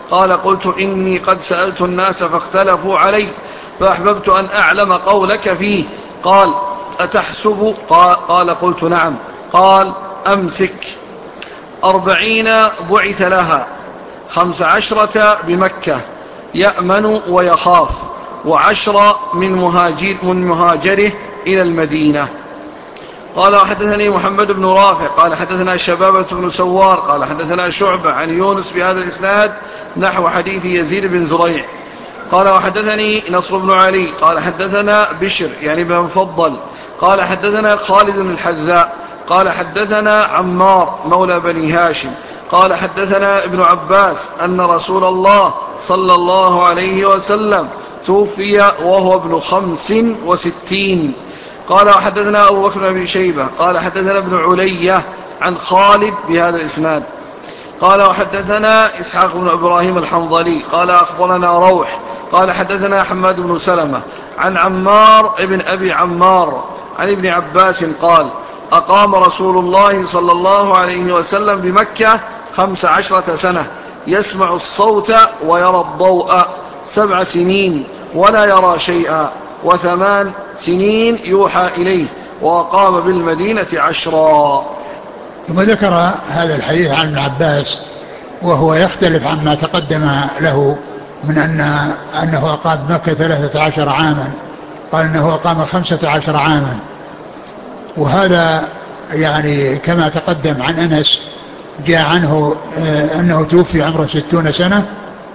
Speaker 1: قال قلت إني قد سألت الناس فاختلفوا علي فأحببت أن أعلم قولك فيه. قال أتحسب؟ قال قلت نعم. قال أمسك 40 بعث لها 15 بمكة يأمن ويخاف 10 من مهاجره إلى المدينة. قال وحدثني محمد بن رافع قال حدثنا شبابة بن سوار قال حدثنا شعبة عن يونس بهذا الإسناد نحو حديث يزيد بن زريع. قال وحدثني نصر بن علي قال حدثنا بشر يعني بن مفضل قال حدثنا خالد بن الحذاء قال حدثنا عمار مولى بني هاشم قال حدثنا ابن عباس أن رسول الله صلى الله عليه وسلم توفي وهو ابن 65. قال وحدثنا أبو بكر بن شيبة قال حدثنا ابن علية عن خالد بهذا الإسناد. قال وحدثنا إسحاق بن إبراهيم الحنظلي قال أخبرنا روح قال حدثنا حماد بن سلمة عن عمار ابن أبي عمار عن ابن عباس قال أقام رسول الله صلى الله عليه وسلم بمكة 15 سنة يسمع الصوت ويرى الضوء 7 سنين ولا يرى شيئا 8 سنين يوحى إليه وأقام بالمدينة 10.
Speaker 2: ثم ذكر هذا الحديث عن ابن عباس وهو يختلف عما تقدم له من أنه أقام بمكة 13 عاما، قال أنه أقام 15 عاما، وهذا يعني كما تقدم عن أنس جاء عنه أنه توفي عمره 60 سنة،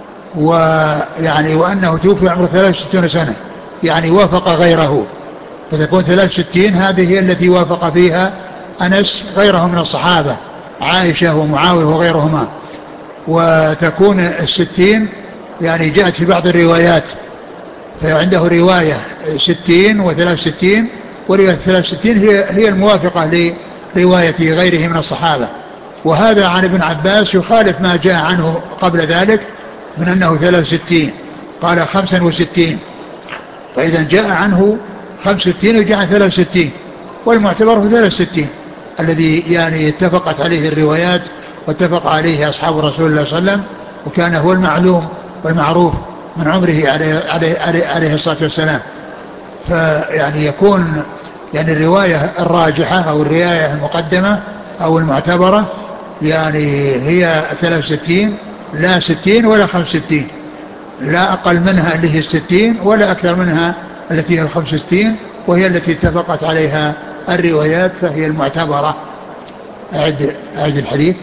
Speaker 2: وأنه توفي عمره 63 سنة يعني وافق غيره، فتكون 63 هذه هي التي وافق فيها أنس غيره من الصحابة عائشة ومعاوية وغيرهما، وتكون 60 يعني جاءت في بعض الروايات، فعنده رواية 60 و63، ورواية 63 هي الموافقة لرواية غيره من الصحابة. وهذا عن ابن عباس يخالف ما جاء عنه قبل ذلك من أنه 63، قال 65، فإذا جاء عنه 65 وجاء 63، والمعتبر هو 63 الذي يعني اتفقت عليه الروايات واتفق عليه أصحاب رسول الله صلى الله عليه وسلم، وكان هو المعلوم والمعروف من عمره عليه الصلاة والسلام. فيعني يكون يعني الرواية الراجحة أو الرواية المقدمة أو المعتبرة يعني هي 63 لا 60 ولا 65، لا أقل منها اللي هي 60 ولا أكثر منها التي هي 65، وهي التي اتفقت عليها الروايات فهي المعتبرة. أعد الحديث.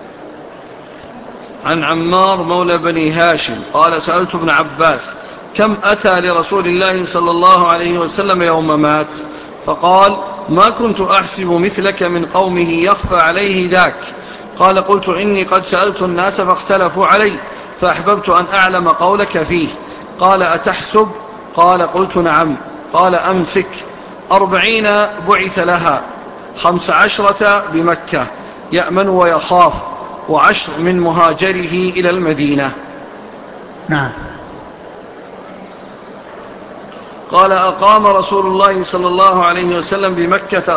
Speaker 1: عن عمار مولى بني هاشم قال سألت ابن عباس كم أتى لرسول الله صلى الله عليه وسلم يوم مات؟ فقال ما كنت أحسب مثلك من قومه يخفى عليه ذاك. قال قلت إني قد سألت الناس فاختلفوا علي فأحببت أن أعلم قولك فيه. قال أتحسب؟ قال قلت نعم. قال أمسك 40 بعث لها 15 بمكة يأمن ويخاف 10 من مهاجره إلى المدينة.
Speaker 2: نعم.
Speaker 1: قال أقام رسول الله صلى الله عليه وسلم بمكة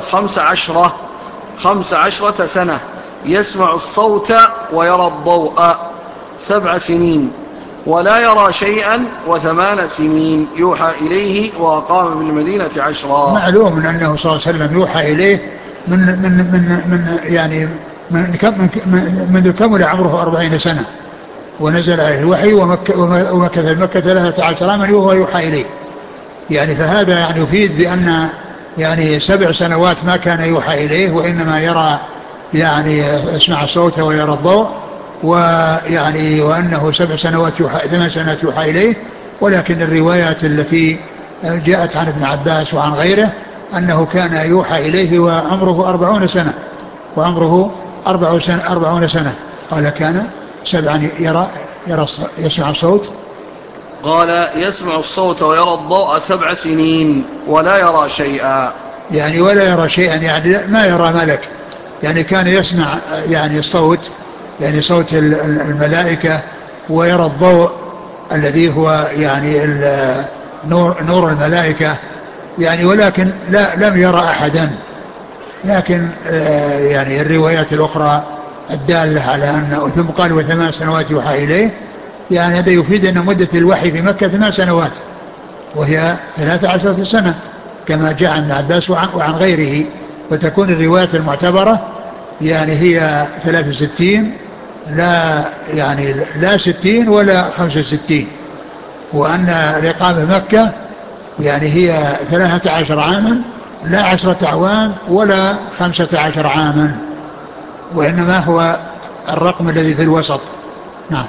Speaker 1: 15 سنة يسمع الصوت ويرى الضوء 7 سنين ولا يرى شيئا 8 سنين يوحى إليه وأقام بالمدينة 10.
Speaker 2: معلوم أنه صلى الله عليه وسلم يوحى إليه من يعني منذ كمل عمره 40 سنة ونزل عليه الوحي ومكث بمكة 13 عاما وهو يوحى إليه، يعني فهذا يعني يفيد بأن يعني 7 سنوات ما كان يوحى إليه، وإنما يرى يعني يسمع الصوت ويرى الضوء، ويعني وأنه 7 سنوات 8 سنوات يوحى إليه. ولكن الروايات التي جاءت عن ابن عباس وعن غيره أنه كان يوحى إليه وعمره 40 سنة، وعمره 40 سنة. قال كان 7 يسمع الصوت.
Speaker 1: قال يسمع الصوت ويرى الضوء 7 سنين ولا يرى شيئا،
Speaker 2: يعني ولا يرى شيئا يعني ما يرى ملك، يعني كان يسمع يعني الصوت يعني صوت الملائكة، ويرى الضوء الذي هو يعني نور الملائكة يعني، ولكن لم يرى أحدا. لكن يعني الروايات الأخرى الدالة على أنه ثم قال و8 سنوات يوحى إليه، يعني هذا يفيد أن مدة الوحي في مكة 8 سنوات وهي 13 سنة كما جاء عن ابن عباس وعن غيره، فتكون الرواية المعتبرة يعني هي 63 لا يعني لا 60 ولا 65، وأن الإقامة مكة يعني هي 13 عاما لا 10 أعوام ولا 15 عاما، وإنما هو الرقم الذي في الوسط. نعم.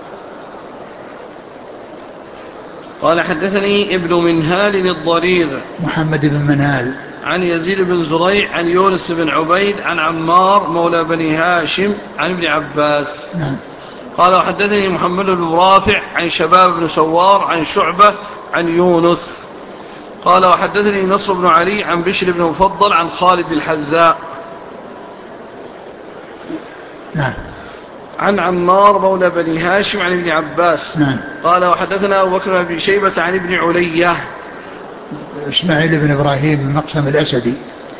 Speaker 1: قال حدثني ابن منهال الضرير
Speaker 2: محمد بن منهال
Speaker 1: عن يزيد بن زريع عن يونس بن عبيد عن عمار مولى بني هاشم عن ابن عباس.
Speaker 2: نعم.
Speaker 1: قال وحدثني محمد بن رافع عن شباب بن سوار عن شعبة عن يونس. قال وحدثني نصر بن علي عن بشر بن مفضل عن خالد الحذاء
Speaker 2: نعم.
Speaker 1: عن عمار مولى بني هاشم عن ابن عباس.
Speaker 2: نعم.
Speaker 1: قال وحدثنا أبو بكر بن شيبة عن ابن علية
Speaker 2: إسماعيل بن إبراهيم المقسم الأسدي.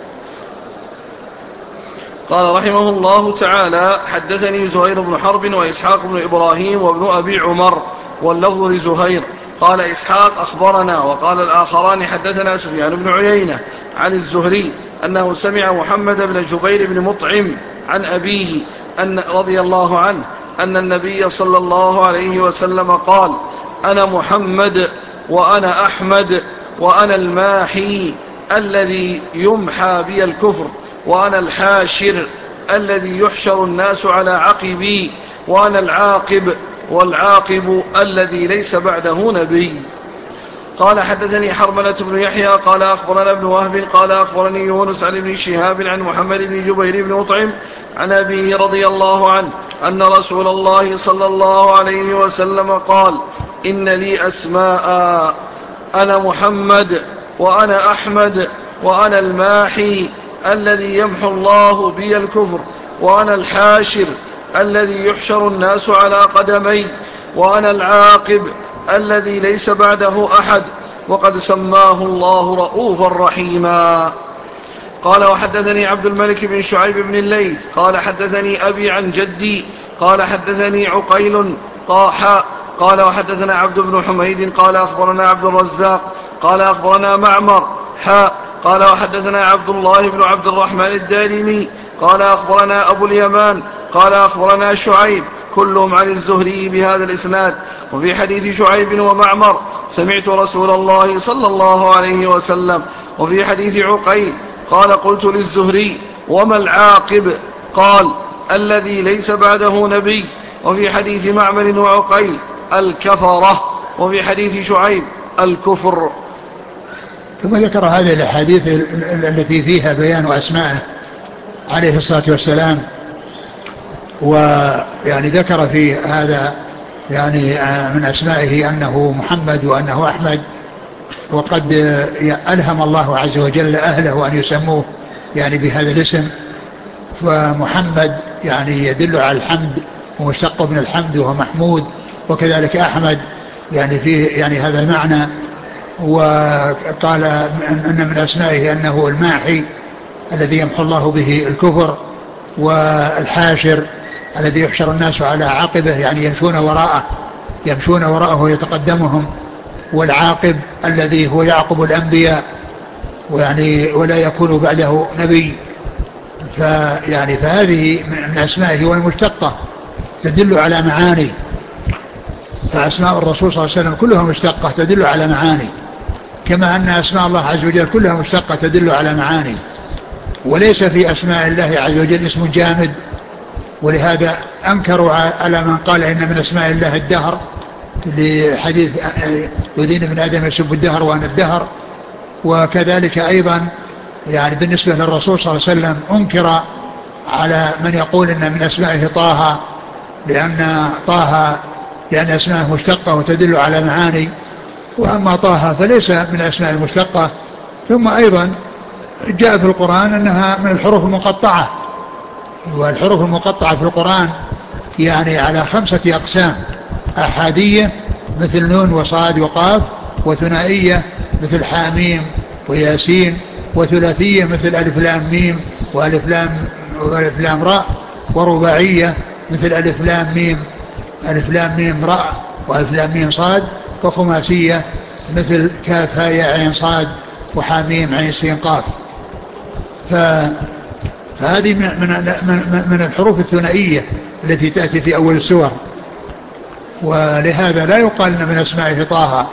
Speaker 1: قال رحمه الله تعالى حدثني زهير بن حرب وإسحاق بن إبراهيم وابن أبي عمر واللفظ لزهير. قال إسحاق أخبرنا، وقال الآخران حدثنا سفيان بن عيينة عن الزهري أنه سمع محمد بن جبير بن مطعم عن أبيه أن رضي الله عنه أن النبي صلى الله عليه وسلم قال: أنا محمد وأنا أحمد وأنا الماحي الذي يمحى بي الكفر، وأنا الحاشر الذي يحشر الناس على عقبي، وأنا العاقب والعاقب الذي ليس بعده نبي. قال حدثني حرملة بن يحيى قال أخبرنا ابن وهب قال أخبرني يونس عن ابن شهاب عن محمد بن جبير بن مطعم عن أبيه رضي الله عنه أن رسول الله صلى الله عليه وسلم قال: إن لي أسماء، أنا محمد وأنا أحمد وأنا الماحي الذي يمحو الله بي الكفر، وأنا الحاشر الذي يحشر الناس على قدمي، وأنا العاقب الذي ليس بعده أحد، وقد سماه الله رؤوفا رحيما. قال وحدثني عبد الملك بن شعيب بن الليث قال حدثني أبي عن جدي قال حدثني عقيل طاحا قال وحدثنا عبد بن حميد قال أخبرنا عبد الرزاق قال أخبرنا معمر قال وحدثنا عبد الله بن عبد الرحمن الدارمي قال أخبرنا أبو اليمان قال أخبرنا شعيب كلهم عن الزهري بهذا الإسناد. وفي حديث شعيب ومعمر سمعت رسول الله صلى الله عليه وسلم. وفي حديث عقيل قال: قلت للزهري: وما العاقب؟ قال: الذي ليس بعده نبي. وفي حديث معمر وعقيل: الكفرة. وفي حديث شعيب: الكفر.
Speaker 2: ثم ذكر هذه الأحاديث التي فيها بيان أسمائه عليه الصلاة والسلام، ويعني ذكر في هذا يعني من أسمائه أنه محمد وأنه أحمد، وقد ألهم الله عز وجل أهله أن يسموه يعني بهذا الاسم. فمحمد يعني يدل على الحمد ومشتق من الحمد وهو محمود، وكذلك أحمد يعني فيه يعني هذا المعنى. وقال أن من أسمائه أنه الماحي الذي يمحو الله به الكفر، والحاشر الذي يحشر الناس على عقبه يعني يمشون وراءه ويتقدمهم، والعاقب الذي هو يعقب الأنبياء ويعني ولا يكون بعده نبي. فهذه من أسمائه والمشتقة تدل على معاني، فأسماء الرسول صلى الله عليه وسلم كلها مشتقة تدل على معاني، كما أن أسماء الله عز وجل كلها مشتقة تدل على معاني. وليس في أسماء الله عز وجل اسم جامد، ولهذا أنكروا على من قال إن من أسماء الله الدهر، لحديث يؤذين ابن آدم يسب الدهر وأنا الدهر. وكذلك أيضا يعني بالنسبة للرسول صلى الله عليه وسلم أنكر على من يقول إن من أسمائه طه، لأن أسماءه مشتقة وتدل على معاني، وأما طه فليس من أسماء المشتقة. ثم أيضا جاء في القرآن أنها من الحروف المقطعة، والحروف المقطعة في القرآن يعني على 5 أقسام: أحادية مثل نون وصاد وقاف، وثنائية مثل حاميم وياسين، وثلاثية مثل ألف لام ميم وألف لام راء، ورباعية مثل ألف لام ميم ألف لام ميم راء وألف لام ميم صاد، وخماسية مثل كاف هاء ياء عين صاد وحاميم عين سين قاف. فهذه من الحروف الثنائية التي تأتي في أول السور. ولهذا لا يقال من أسمائه طه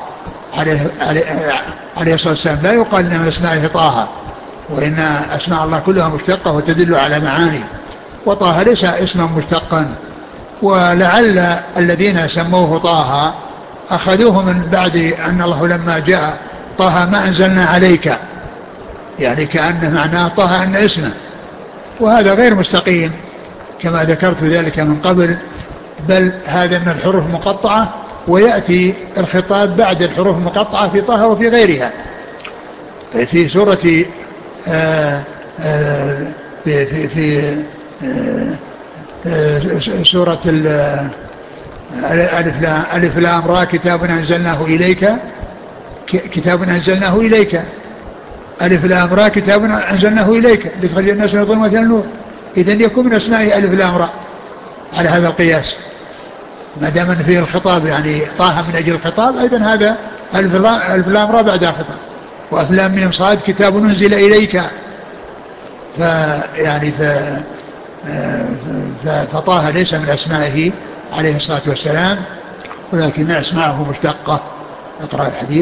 Speaker 2: عليه الصلاة والسلام، لا يقال من أسمائه طه، وإن أسماء الله كلها مشتقة وتدل على معاني، وطه ليس اسما مشتقا. ولعل الذين سموه طه أخذوه من بعد أن الله لما جاء طه ما أنزلنا عليك، يعني كأنه معناه طه أن اسمه، وهذا غير مستقيم كما ذكرت ذلك من قبل، بل هذا من الحروف المقطعة، ويأتي الخطاب بعد الحروف المقطعة في طه وفي غيرها. في سورة في سورة ألف لام را كتاب أنزلناه إليك، كتاب أنزلناه إليك، ألف لام را كتاب أنزلناه إليك لتخرج الناس من الظلمات إلى النور. إذن يكون من أسمائه ألف لام را على هذا القياس، ما دام فيه الخطاب، يعني طه من أجل الخطاب، أيضا هذا ألف لام را بعد الخطاب. وألف لام ميم صاد كتاب أنزل إليك، فيعني فطه ليس من أسمائه عليه الصلاة والسلام، ولكن أسماءه مشتقة. اقرأ الحديث.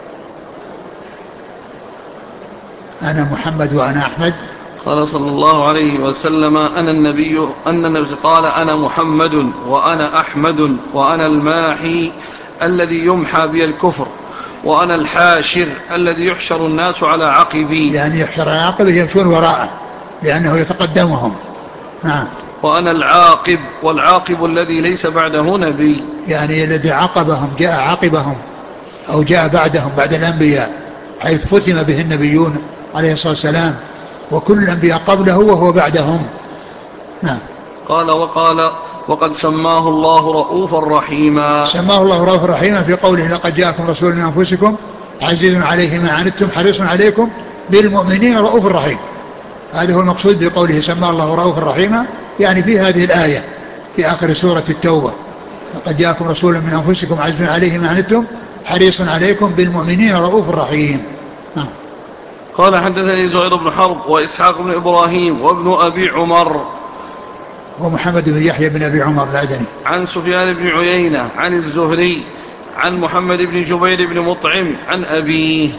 Speaker 2: أنا محمد وأنا أحمد.
Speaker 1: قال صلى الله عليه وسلم أنا النبي قال أنا محمد وأنا أحمد وأنا الماحي الذي يمحى بي الكفر وأنا الحاشر الذي يحشر الناس على عقبي،
Speaker 2: يعني يحشر على عقبه يمشون وراءه لأنه يتقدمهم.
Speaker 1: وأنا العاقب والعاقب الذي ليس بعده نبي،
Speaker 2: يعني الذي عقبهم جاء عقبهم أو جاء بعدهم بعد الأنبياء، حيث ختم به النبيون عليه الصلاة والسلام، وكل الأنبياء قبله وهو بعدهم.
Speaker 1: قال وقد سماه الله رؤوفا رحيما.
Speaker 2: سماه الله رؤوفا رحيما في قوله لقد جاءكم رسول من أنفسكم عزيز عليه ما عنتم حريص عليكم بالمؤمنين رؤوف رحيم. هذا هو المقصود بقوله سماه الله رؤوفا رحيما، يعني في هذه الآية في آخر سورة التوبة، لقد جاءكم رسول من أنفسكم عزيز عليه ما عنتم حريص عليكم بالمؤمنين رؤوف رحيم.
Speaker 1: قال حدثني زهير بن حرب وإسحاق بن إبراهيم وابن أبي عمر
Speaker 2: ومحمد بن يحيى بن أبي عمر العدني
Speaker 1: عن سفيان بن عيينة عن الزهري عن محمد بن جبير بن مطعم عن أبيه.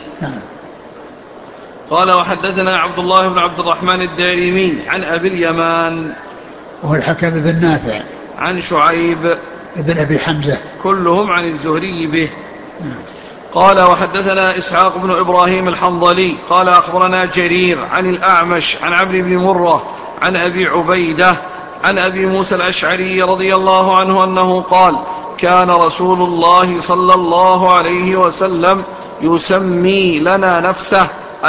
Speaker 1: قال وحدثنا عبد الله بن عبد الرحمن الدارمي عن أبي اليمان
Speaker 2: وهو الحكم بن نافع
Speaker 1: عن شعيب
Speaker 2: بن أبي حمزة
Speaker 1: كلهم عن الزهري به. قال وحدثنا إسحاق بن إبراهيم الحنظلي قال أخبرنا جرير عن الأعمش عن عمرو بن مرة عن أبي عبيدة عن أبي موسى الأشعري رضي الله عنه أنه قال كان رسول الله صلى الله عليه وسلم يسمي لنا نفسه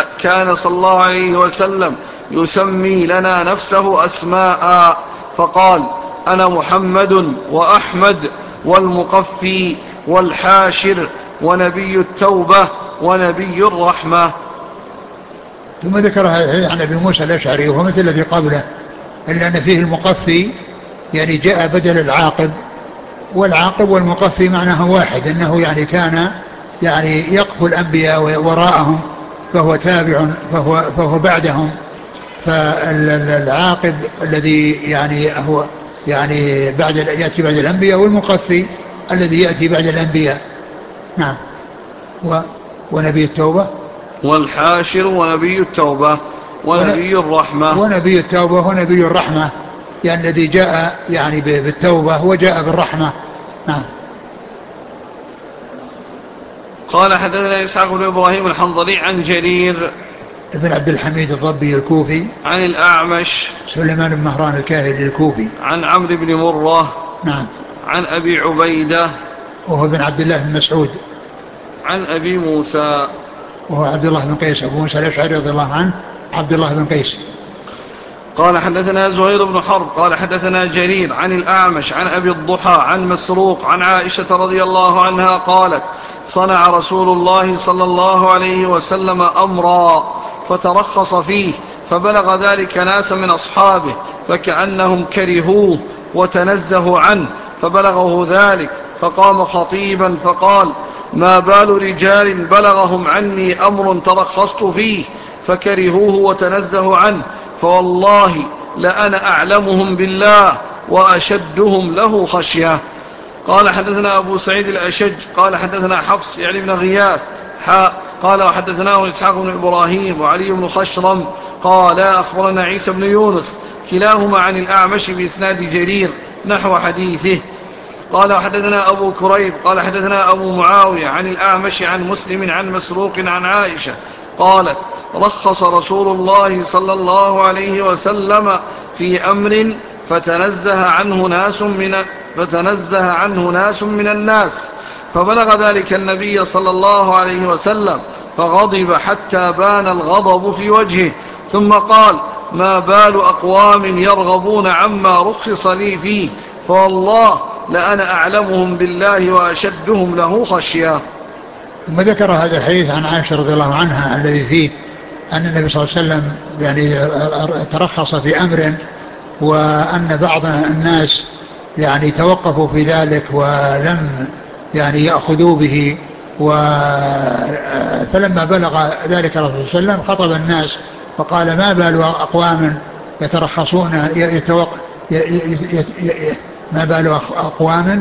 Speaker 1: أسماء، فقال أنا محمد وأحمد والمقفي والحاشر ونبي التوبة ونبي الرحمة.
Speaker 2: ثم ذكرها عن أبي موسى الأشعري وهو مثل الذي قبله، إلا أن فيه المقفي يعني جاء بدل العاقب، والعاقب والمقفي معناه واحد، أنه يعني كان يعني يقفو الأنبياء وراءهم فهو تابع فهو بعدهم، فالعاقب الذي يعني هو يعني يأتي بعد الأنبياء، والمقفي الذي يأتي بعد الأنبياء. نعم. ونبي التوبة
Speaker 1: والحاشر ونبي التوبة ونبي الرحمة.
Speaker 2: ونبي التوبة ونبي الرحمة، يعني الذي جاء يعني بالتوبة وجاء بالرحمة. نعم.
Speaker 1: قال حدثنا إسحاق بن إبراهيم الحنظلي عن جرير
Speaker 2: ابن عبد الحميد الضبي الكوفي
Speaker 1: عن الأعمش
Speaker 2: سليمان بن مهران الكاهلي الكوفي
Speaker 1: عن عمرو بن مرة
Speaker 2: نعم
Speaker 1: عن أبي عبيدة
Speaker 2: وهو بن عبد الله بن مسعود
Speaker 1: عن أبي موسى
Speaker 2: وهو عبد الله بن قيس، أبو موسى الأشعري رضي الله عنه عبد الله بن قيس.
Speaker 1: قال حدثنا زهير بن حرب قال حدثنا جرير عن الأعمش عن أبي الضحى عن مسروق عن عائشة رضي الله عنها قالت صنع رسول الله صلى الله عليه وسلم أمرا فترخص فيه فبلغ ذلك ناس من أصحابه فكأنهم كرهوه وتنزهوا عنه فبلغه ذلك فقام خطيبا فقال: ما بال رجال بلغهم عني أمر ترخصت فيه فكرهوه وتنزهوا عنه، فوالله لأنا أعلمهم بالله وأشدهم له خشية. قال حدثنا أبو سعيد الأشج قال حدثنا حفص يعني بن غياث قال وحدثناه إسحاق بن إبراهيم وعلي بن خشرم قال أخبرنا عيسى بن يونس كلاهما عن الأعمش بإسناد جرير نحو حديثه. قال وحدثنا أبو كريب قال حدثنا أبو معاوية عن الأعمش عن مسلم عن مسروق عن عائشة قالت: رخص رسول الله صلى الله عليه وسلم في أمر فتنزه عنه ناس من الناس، فبلغ ذلك النبي صلى الله عليه وسلم فغضب حتى بان الغضب في وجهه، ثم قال: ما بال أقوام يرغبون عما رخص لي فيه، فوالله لأنا أعلمهم بالله وأشدهم له خشية.
Speaker 2: ثم ذكر هذا الحديث عن عائشة رضي الله عنها الذي فيه أن النبي صلى الله عليه وسلم يعني ترخص في أمر، وأن بعض الناس يعني توقفوا في ذلك ولم يعني يأخذوا به، فلما بلغ ذلك الرسول صلى الله عليه وسلم خطب الناس فقال: ما بال أقوام يترخصون ما بال أقوام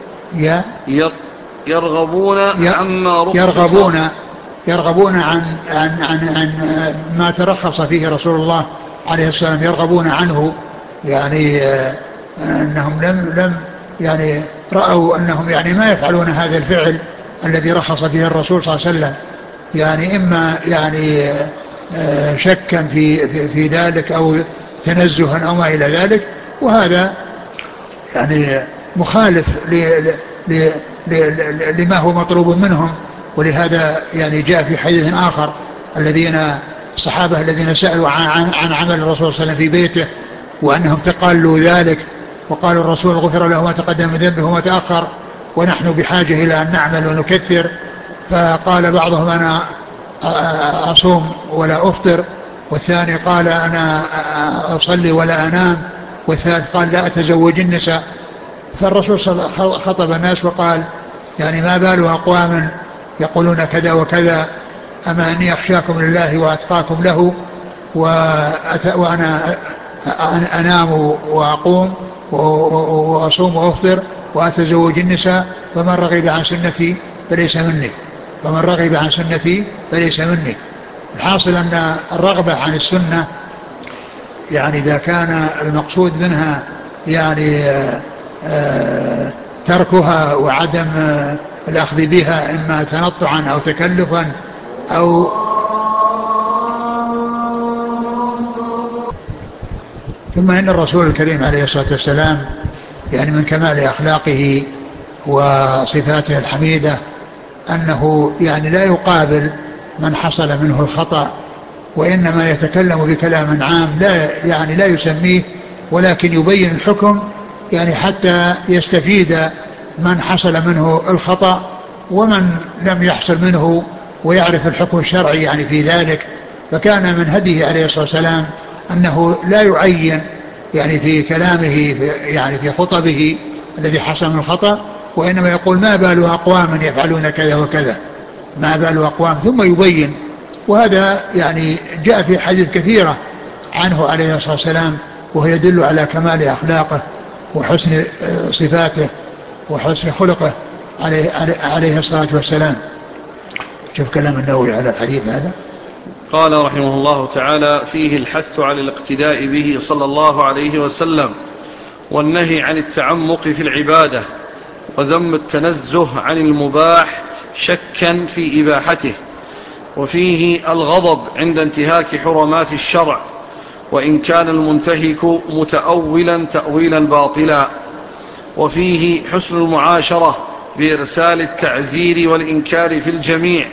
Speaker 2: يرغبون عن ما ترخص فيه رسول الله عليه السلام، يرغبون عنه، يعني أنهم لم يعني رأوا أنهم يعني ما يفعلون هذا الفعل الذي رخص فيه الرسول صلى الله عليه وسلم، يعني إما يعني شكا في ذلك أو تنزها أو ما إلى ذلك، وهذا يعني مخالف لما هو مطلوب منهم. ولهذا يعني جاء في حديث آخر الصحابة الذين سألوا عن عمل الرسول صلى الله عليه وسلم في بيته وأنهم تقالوا ذلك، وقالوا: الرسول غفر له ما تقدم من ذنبه وما تأخر ونحن بحاجة إلى أن نعمل ونكثر. فقال بعضهم: أنا أصوم ولا أفطر، والثاني قال: أنا أصلي ولا أنام، والثالث قال: لا أتزوج النساء. فالرسول خطب الناس وقال: يعني ما بال أقوام يقولون كذا وكذا، أما أني أخشاكم لله وأتقاكم له، وأنا أنام وأقوم وأصوم وأفطر وأتزوج النساء، فمن رغب عن سنتي فليس مني. الحاصل أن الرغبة عن السنة يعني إذا كان المقصود منها يعني تركها وعدم الأخذ بها إما تنطعا أو تكلفا أو ثم إن الرسول الكريم عليه الصلاة والسلام يعني من كمال أخلاقه وصفاته الحميدة أنه يعني لا يقابل من حصل منه الخطأ، وإنما يتكلم بكلام عام لا يسميه، ولكن يبين الحكم يعني حتى يستفيد من حصل منه الخطأ ومن لم يحصل منه، ويعرف الحكم الشرعي يعني في ذلك. فكان من هديه عليه الصلاة والسلام أنه لا يعين يعني في كلامه يعني في خطبه الذي حصل من الخطأ، وإنما يقول: ما بال أقوام يفعلون كذا وكذا، ما بال أقوام، ثم يبين. وهذا يعني جاء في حديث كثيرة عنه عليه الصلاة والسلام، وهو يدل على كمال أخلاقه وحسن صفاته وحسن خلقه عليه الصلاة والسلام. شوف كلام النووي على الحديث هذا.
Speaker 1: قال رحمه الله تعالى: فيه الحث على الاقتداء به صلى الله عليه وسلم، والنهي عن التعمق في العبادة، وذم التنزه عن المباح شكا في إباحته، وفيه الغضب عند انتهاك حرمات الشرع، وإن كان المنتهك متأولا تأويلا باطلا، وفيه حسن المعاشرة بإرسال التعزير والإنكار في الجميع،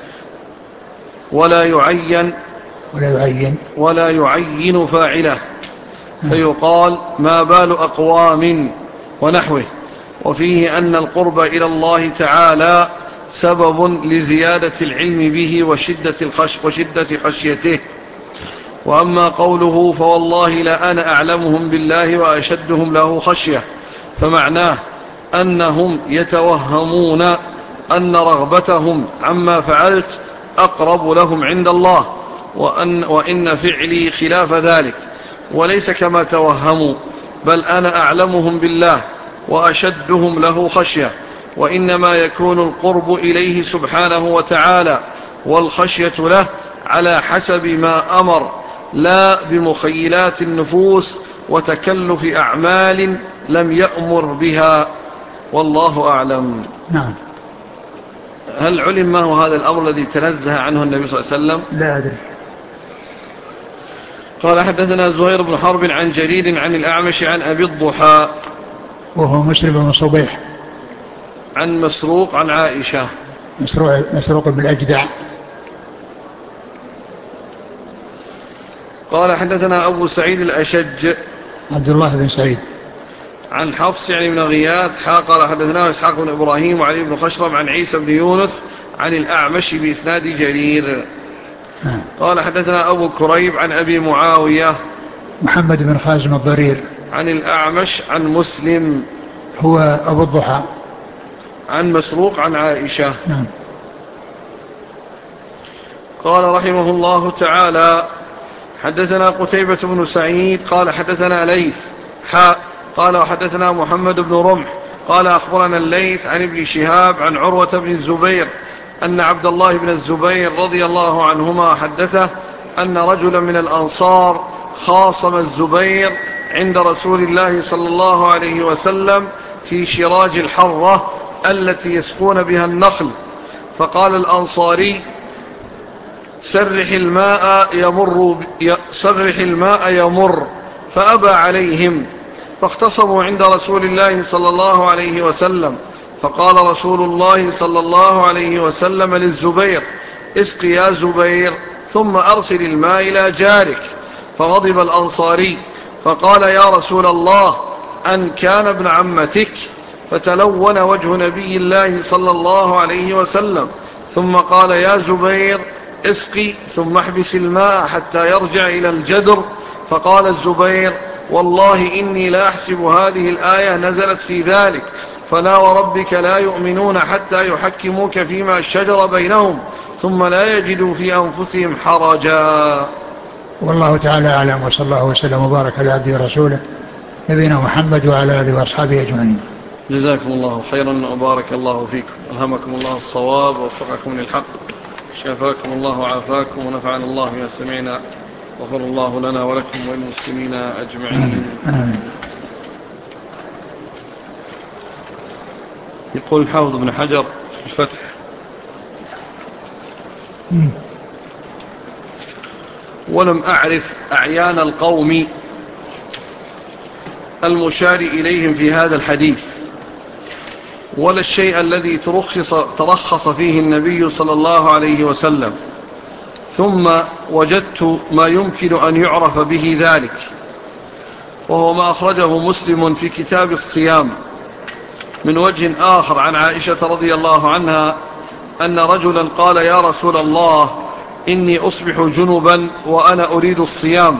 Speaker 1: ولا يعين فاعله، فيقال: ما بال أقوام ونحوه. وفيه أن القرب إلى الله تعالى سبب لزيادة العلم به وشدة خشيته. وأما قوله: فوالله لأنا أعلمهم بالله وأشدهم له خشية، فمعناه أنهم يتوهمون أن رغبتهم عما فعلت أقرب لهم عند الله، وإن فعلي خلاف ذلك، وليس كما توهموا، بل أنا أعلمهم بالله وأشدهم له خشية، وإنما يكون القرب إليه سبحانه وتعالى والخشية له على حسب ما أمر، لا بمخيلات النفوس وتكلف أعمال لم يأمر بها، والله أعلم.
Speaker 2: نعم.
Speaker 1: هل علم ما هو هذا الأمر الذي تنزه عنه النبي صلى الله عليه وسلم؟
Speaker 2: لا أدري.
Speaker 1: قال حدثنا زهير بن حرب عن جرير عن الأعمش عن أبي الضحى
Speaker 2: وهو مسلم بن صبيح
Speaker 1: عن مسروق عن عائشة.
Speaker 2: مسروق بالأجدع.
Speaker 1: قال حدثنا أبو سعيد الأشج
Speaker 2: عبد الله بن سعيد
Speaker 1: عن حفص يعني بن غياث قال حدثنا إسحاق بن إبراهيم وعلي بن خشرم عن عيسى بن يونس عن الأعمش بإسناد جرير. قال حدثنا أبو كريب عن أبي معاوية
Speaker 2: محمد بن خازم الضرير
Speaker 1: عن الأعمش عن مسلم
Speaker 2: هو أبو الضحى
Speaker 1: عن مسروق عن عائشة.
Speaker 2: نعم.
Speaker 1: قال رحمه الله تعالى حدثنا قتيبة بن سعيد قال حدثنا ليث قال وحدثنا محمد بن رمح قال أخبرنا الليث عن ابن شهاب عن عروة بن الزبير أن عبد الله بن الزبير رضي الله عنهما حدثه أن رجلا من الأنصار خاصم الزبير عند رسول الله صلى الله عليه وسلم في شراج الحرة التي يسقون بها النخل، فقال الأنصاري سرح الماء يمر، فأبى عليهم، فاختصموا عند رسول الله صلى الله عليه وسلم، فقال رسول الله صلى الله عليه وسلم للزبير اسق يا زبير ثم أرسل الماء إلى جارك، فغضب الأنصاري فقال يا رسول الله أن كان ابن عمتك، فتلون وجه نبي الله صلى الله عليه وسلم، ثم قال يا زبير اسقي ثم احبس الماء حتى يرجع إلى الجدر، فقال الزبير والله إني لا أحسب هذه الآية نزلت في ذلك، فلا وربك لا يؤمنون حتى يحكموك فيما شجر بينهم ثم لا يجدوا في أنفسهم حرجا.
Speaker 2: والله تعالى أعلم، وصلى الله وسلم وبارك على عبده ورسوله نبينا محمد وعلى آله وأصحابه أجمعين.
Speaker 1: جزاكم الله خيرا وبارك الله فيكم، ألهمكم الله الصواب ووفقكم للحق، شفاكم الله وعافاكم ونفعنا الله بما سمعنا، غفر الله لنا ولكم وللمسلمين أجمعين.
Speaker 2: آمين.
Speaker 1: يقول الحافظ ابن حجر في الفتح ولم أعرف أعيان القوم المشار إليهم في هذا الحديث، ولا الشيء الذي ترخص فيه النبي صلى الله عليه وسلم، ثم وجدت ما يمكن أن يعرف به ذلك، وهو ما أخرجه مسلم في كتاب الصيام من وجه آخر عن عائشة رضي الله عنها أن رجلا قال يا رسول الله إني أصبح جنبا وأنا أريد الصيام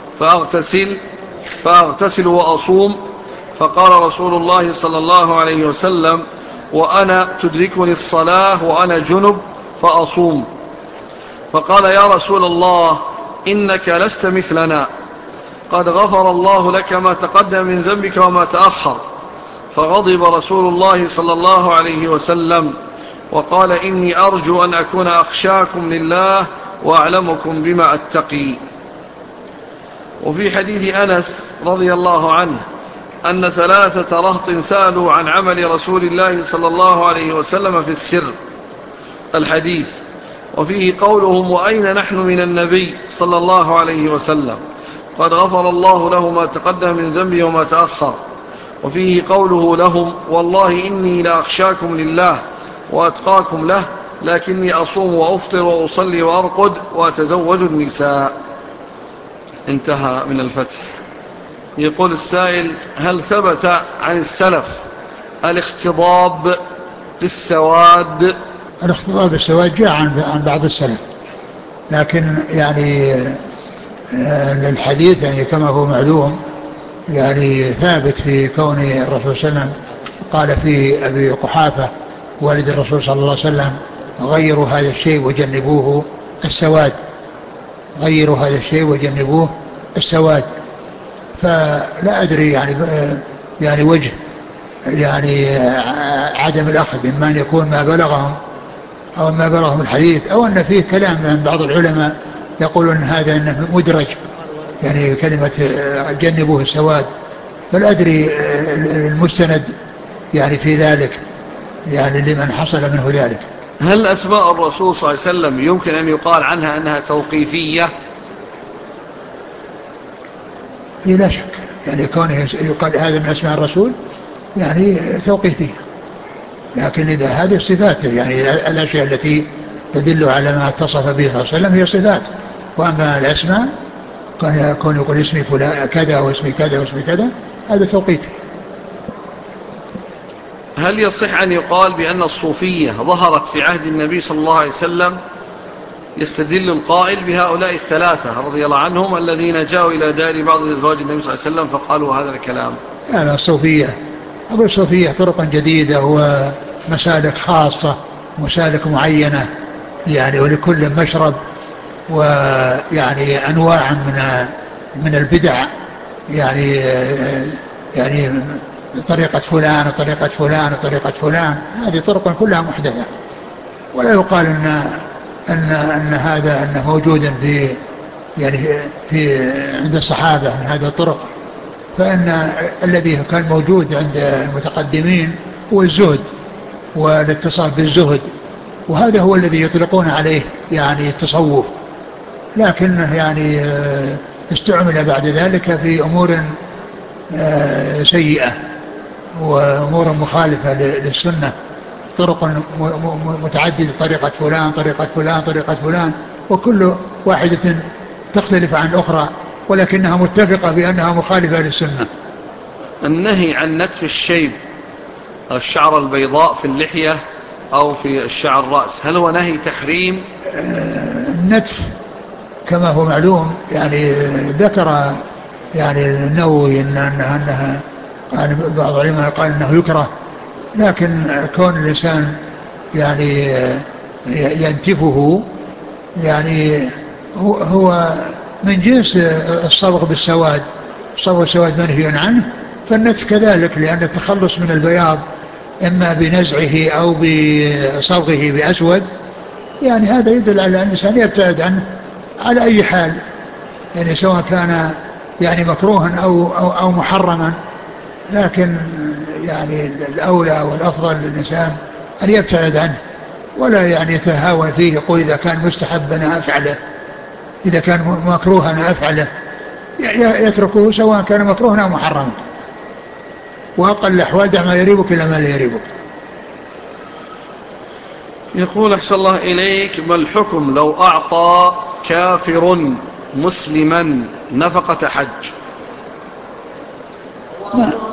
Speaker 1: فأغتسل وأصوم، فقال رسول الله صلى الله عليه وسلم وأنا تدركني الصلاة وأنا جنب فأصوم، فقال يا رسول الله إنك لست مثلنا، قد غفر الله لك ما تقدم من ذنبك وما تأخر، فغضب رسول الله صلى الله عليه وسلم وقال إني أرجو أن أكون أخشاكم لله وأعلمكم بما أتقي. وفي حديث أنس رضي الله عنه أن 3 رهط سألوا عن عمل رسول الله صلى الله عليه وسلم في السر الحديث، وفيه قولهم وأين نحن من النبي صلى الله عليه وسلم، قد غفر الله له ما تقدم من ذنبه وما تأخر، وفيه قوله لهم والله إني لأخشاكم لله وأتقاكم له، لكني أصوم وأفطر وأصلي وأرقد وأتزوج النساء. انتهى من الفتح. يقول السائل هل ثبت عن السلف الاختضاب بالسواد؟
Speaker 2: الاختضاب بالسواد جاء عن بعض السلف، لكن يعني الحديث يعني كما هو معلوم يعني ثابت في كون الرسول صلى الله عليه وسلم قال فيه أبي قحافة والد الرسول صلى الله عليه وسلم: غيروا هذا الشيء وجنبوه السواد. غيروا هذا الشيء وجنبوه السواد. فلا أدري يعني وجه يعني عدم الأخذ، إما أن يكون ما بلغهم أو ما بلغهم الحديث، أو أن فيه كلام من بعض العلماء يقولون هذا أنه مدرج، يعني كلمة جنبوه السواد. بل أدري المستند يعني في ذلك، يعني لمن حصل منه ذلك.
Speaker 1: هل أسماء الرسول صلى الله عليه وسلم يمكن أن يقال عنها أنها توقيفية؟
Speaker 2: لا شك، يعني كونه يقال هذا من أسماء الرسول يعني توقيفية، لكن إذا هذه الصفات يعني الأشياء التي تدل على ما اتصف به صلى الله عليه وسلم هي صفات. وأما الأسماء كون يقول اسمي فلان كذا واسمي كذا واسمي كذا، هذا توقيفي.
Speaker 1: هل يصح أن يقال بأن الصوفية ظهرت في عهد النبي صلى الله عليه وسلم؟ يستدل القائل بهؤلاء الثلاثة رضي الله عنهم الذين جاءوا إلى دار بعض أزواج النبي صلى الله عليه وسلم فقالوا هذا الكلام.
Speaker 2: يعني الصوفية طرقا جديدة ومسالك خاصة، مسالك معينة يعني، ولكل مشرب، ويعني أنواع من البدع، يعني طريقة فلان وطريقة فلان وطريقة فلان، هذه طرق كلها محدثة. ولا يقال أن هذا أنه موجود في يعني في عند الصحابة من هذه الطرق. فإن الذي كان موجود عند المتقدمين هو الزهد والاتصاف بالزهد، وهذا هو الذي يطلقون عليه يعني التصوف. لكنه يعني استعمل بعد ذلك في أمور سيئة وأمور مخالفة للسنة، طرق متعددة، طريقة فلان طريقة فلان طريقة فلان، وكل واحدة تختلف عن الأخرى، ولكنها متفقة بأنها مخالفة للسنة.
Speaker 1: النهي عن نتف الشيب الشعر البيضاء في اللحية أو في الشعر الرأس، هل هو نهي تحريم؟
Speaker 2: النتف كما هو معلوم يعني ذكر يعني النووي أنها يعني بعض العلماء قال أنه يكره، لكن كون الإنسان يعني ينتفه يعني هو من جنس الصبغ بالسواد. الصبغ بالسواد منهي عنه، فالنتف كذلك، لأن التخلص من البياض إما بنزعه أو بصبغه بأسود، يعني هذا يدل على أن الإنسان يبتعد عنه على أي حال، يعني سواء كان يعني مكروها أو محرما. لكن يعني الأولى والأفضل للإنسان أن يبتعد عنه، ولا يعني يتهاون فيه، يقول إذا كان مستحب أنا أفعله، إذا كان مكروه أنا أفعله، يتركه سواء كان مكروها أو محرما. وأقل الأحوال دع ما يريبك إلى ما لا يريبك.
Speaker 1: يقول أحسن الله إليك: ما الحكم لو أعطى كافر مسلما نفقة حج؟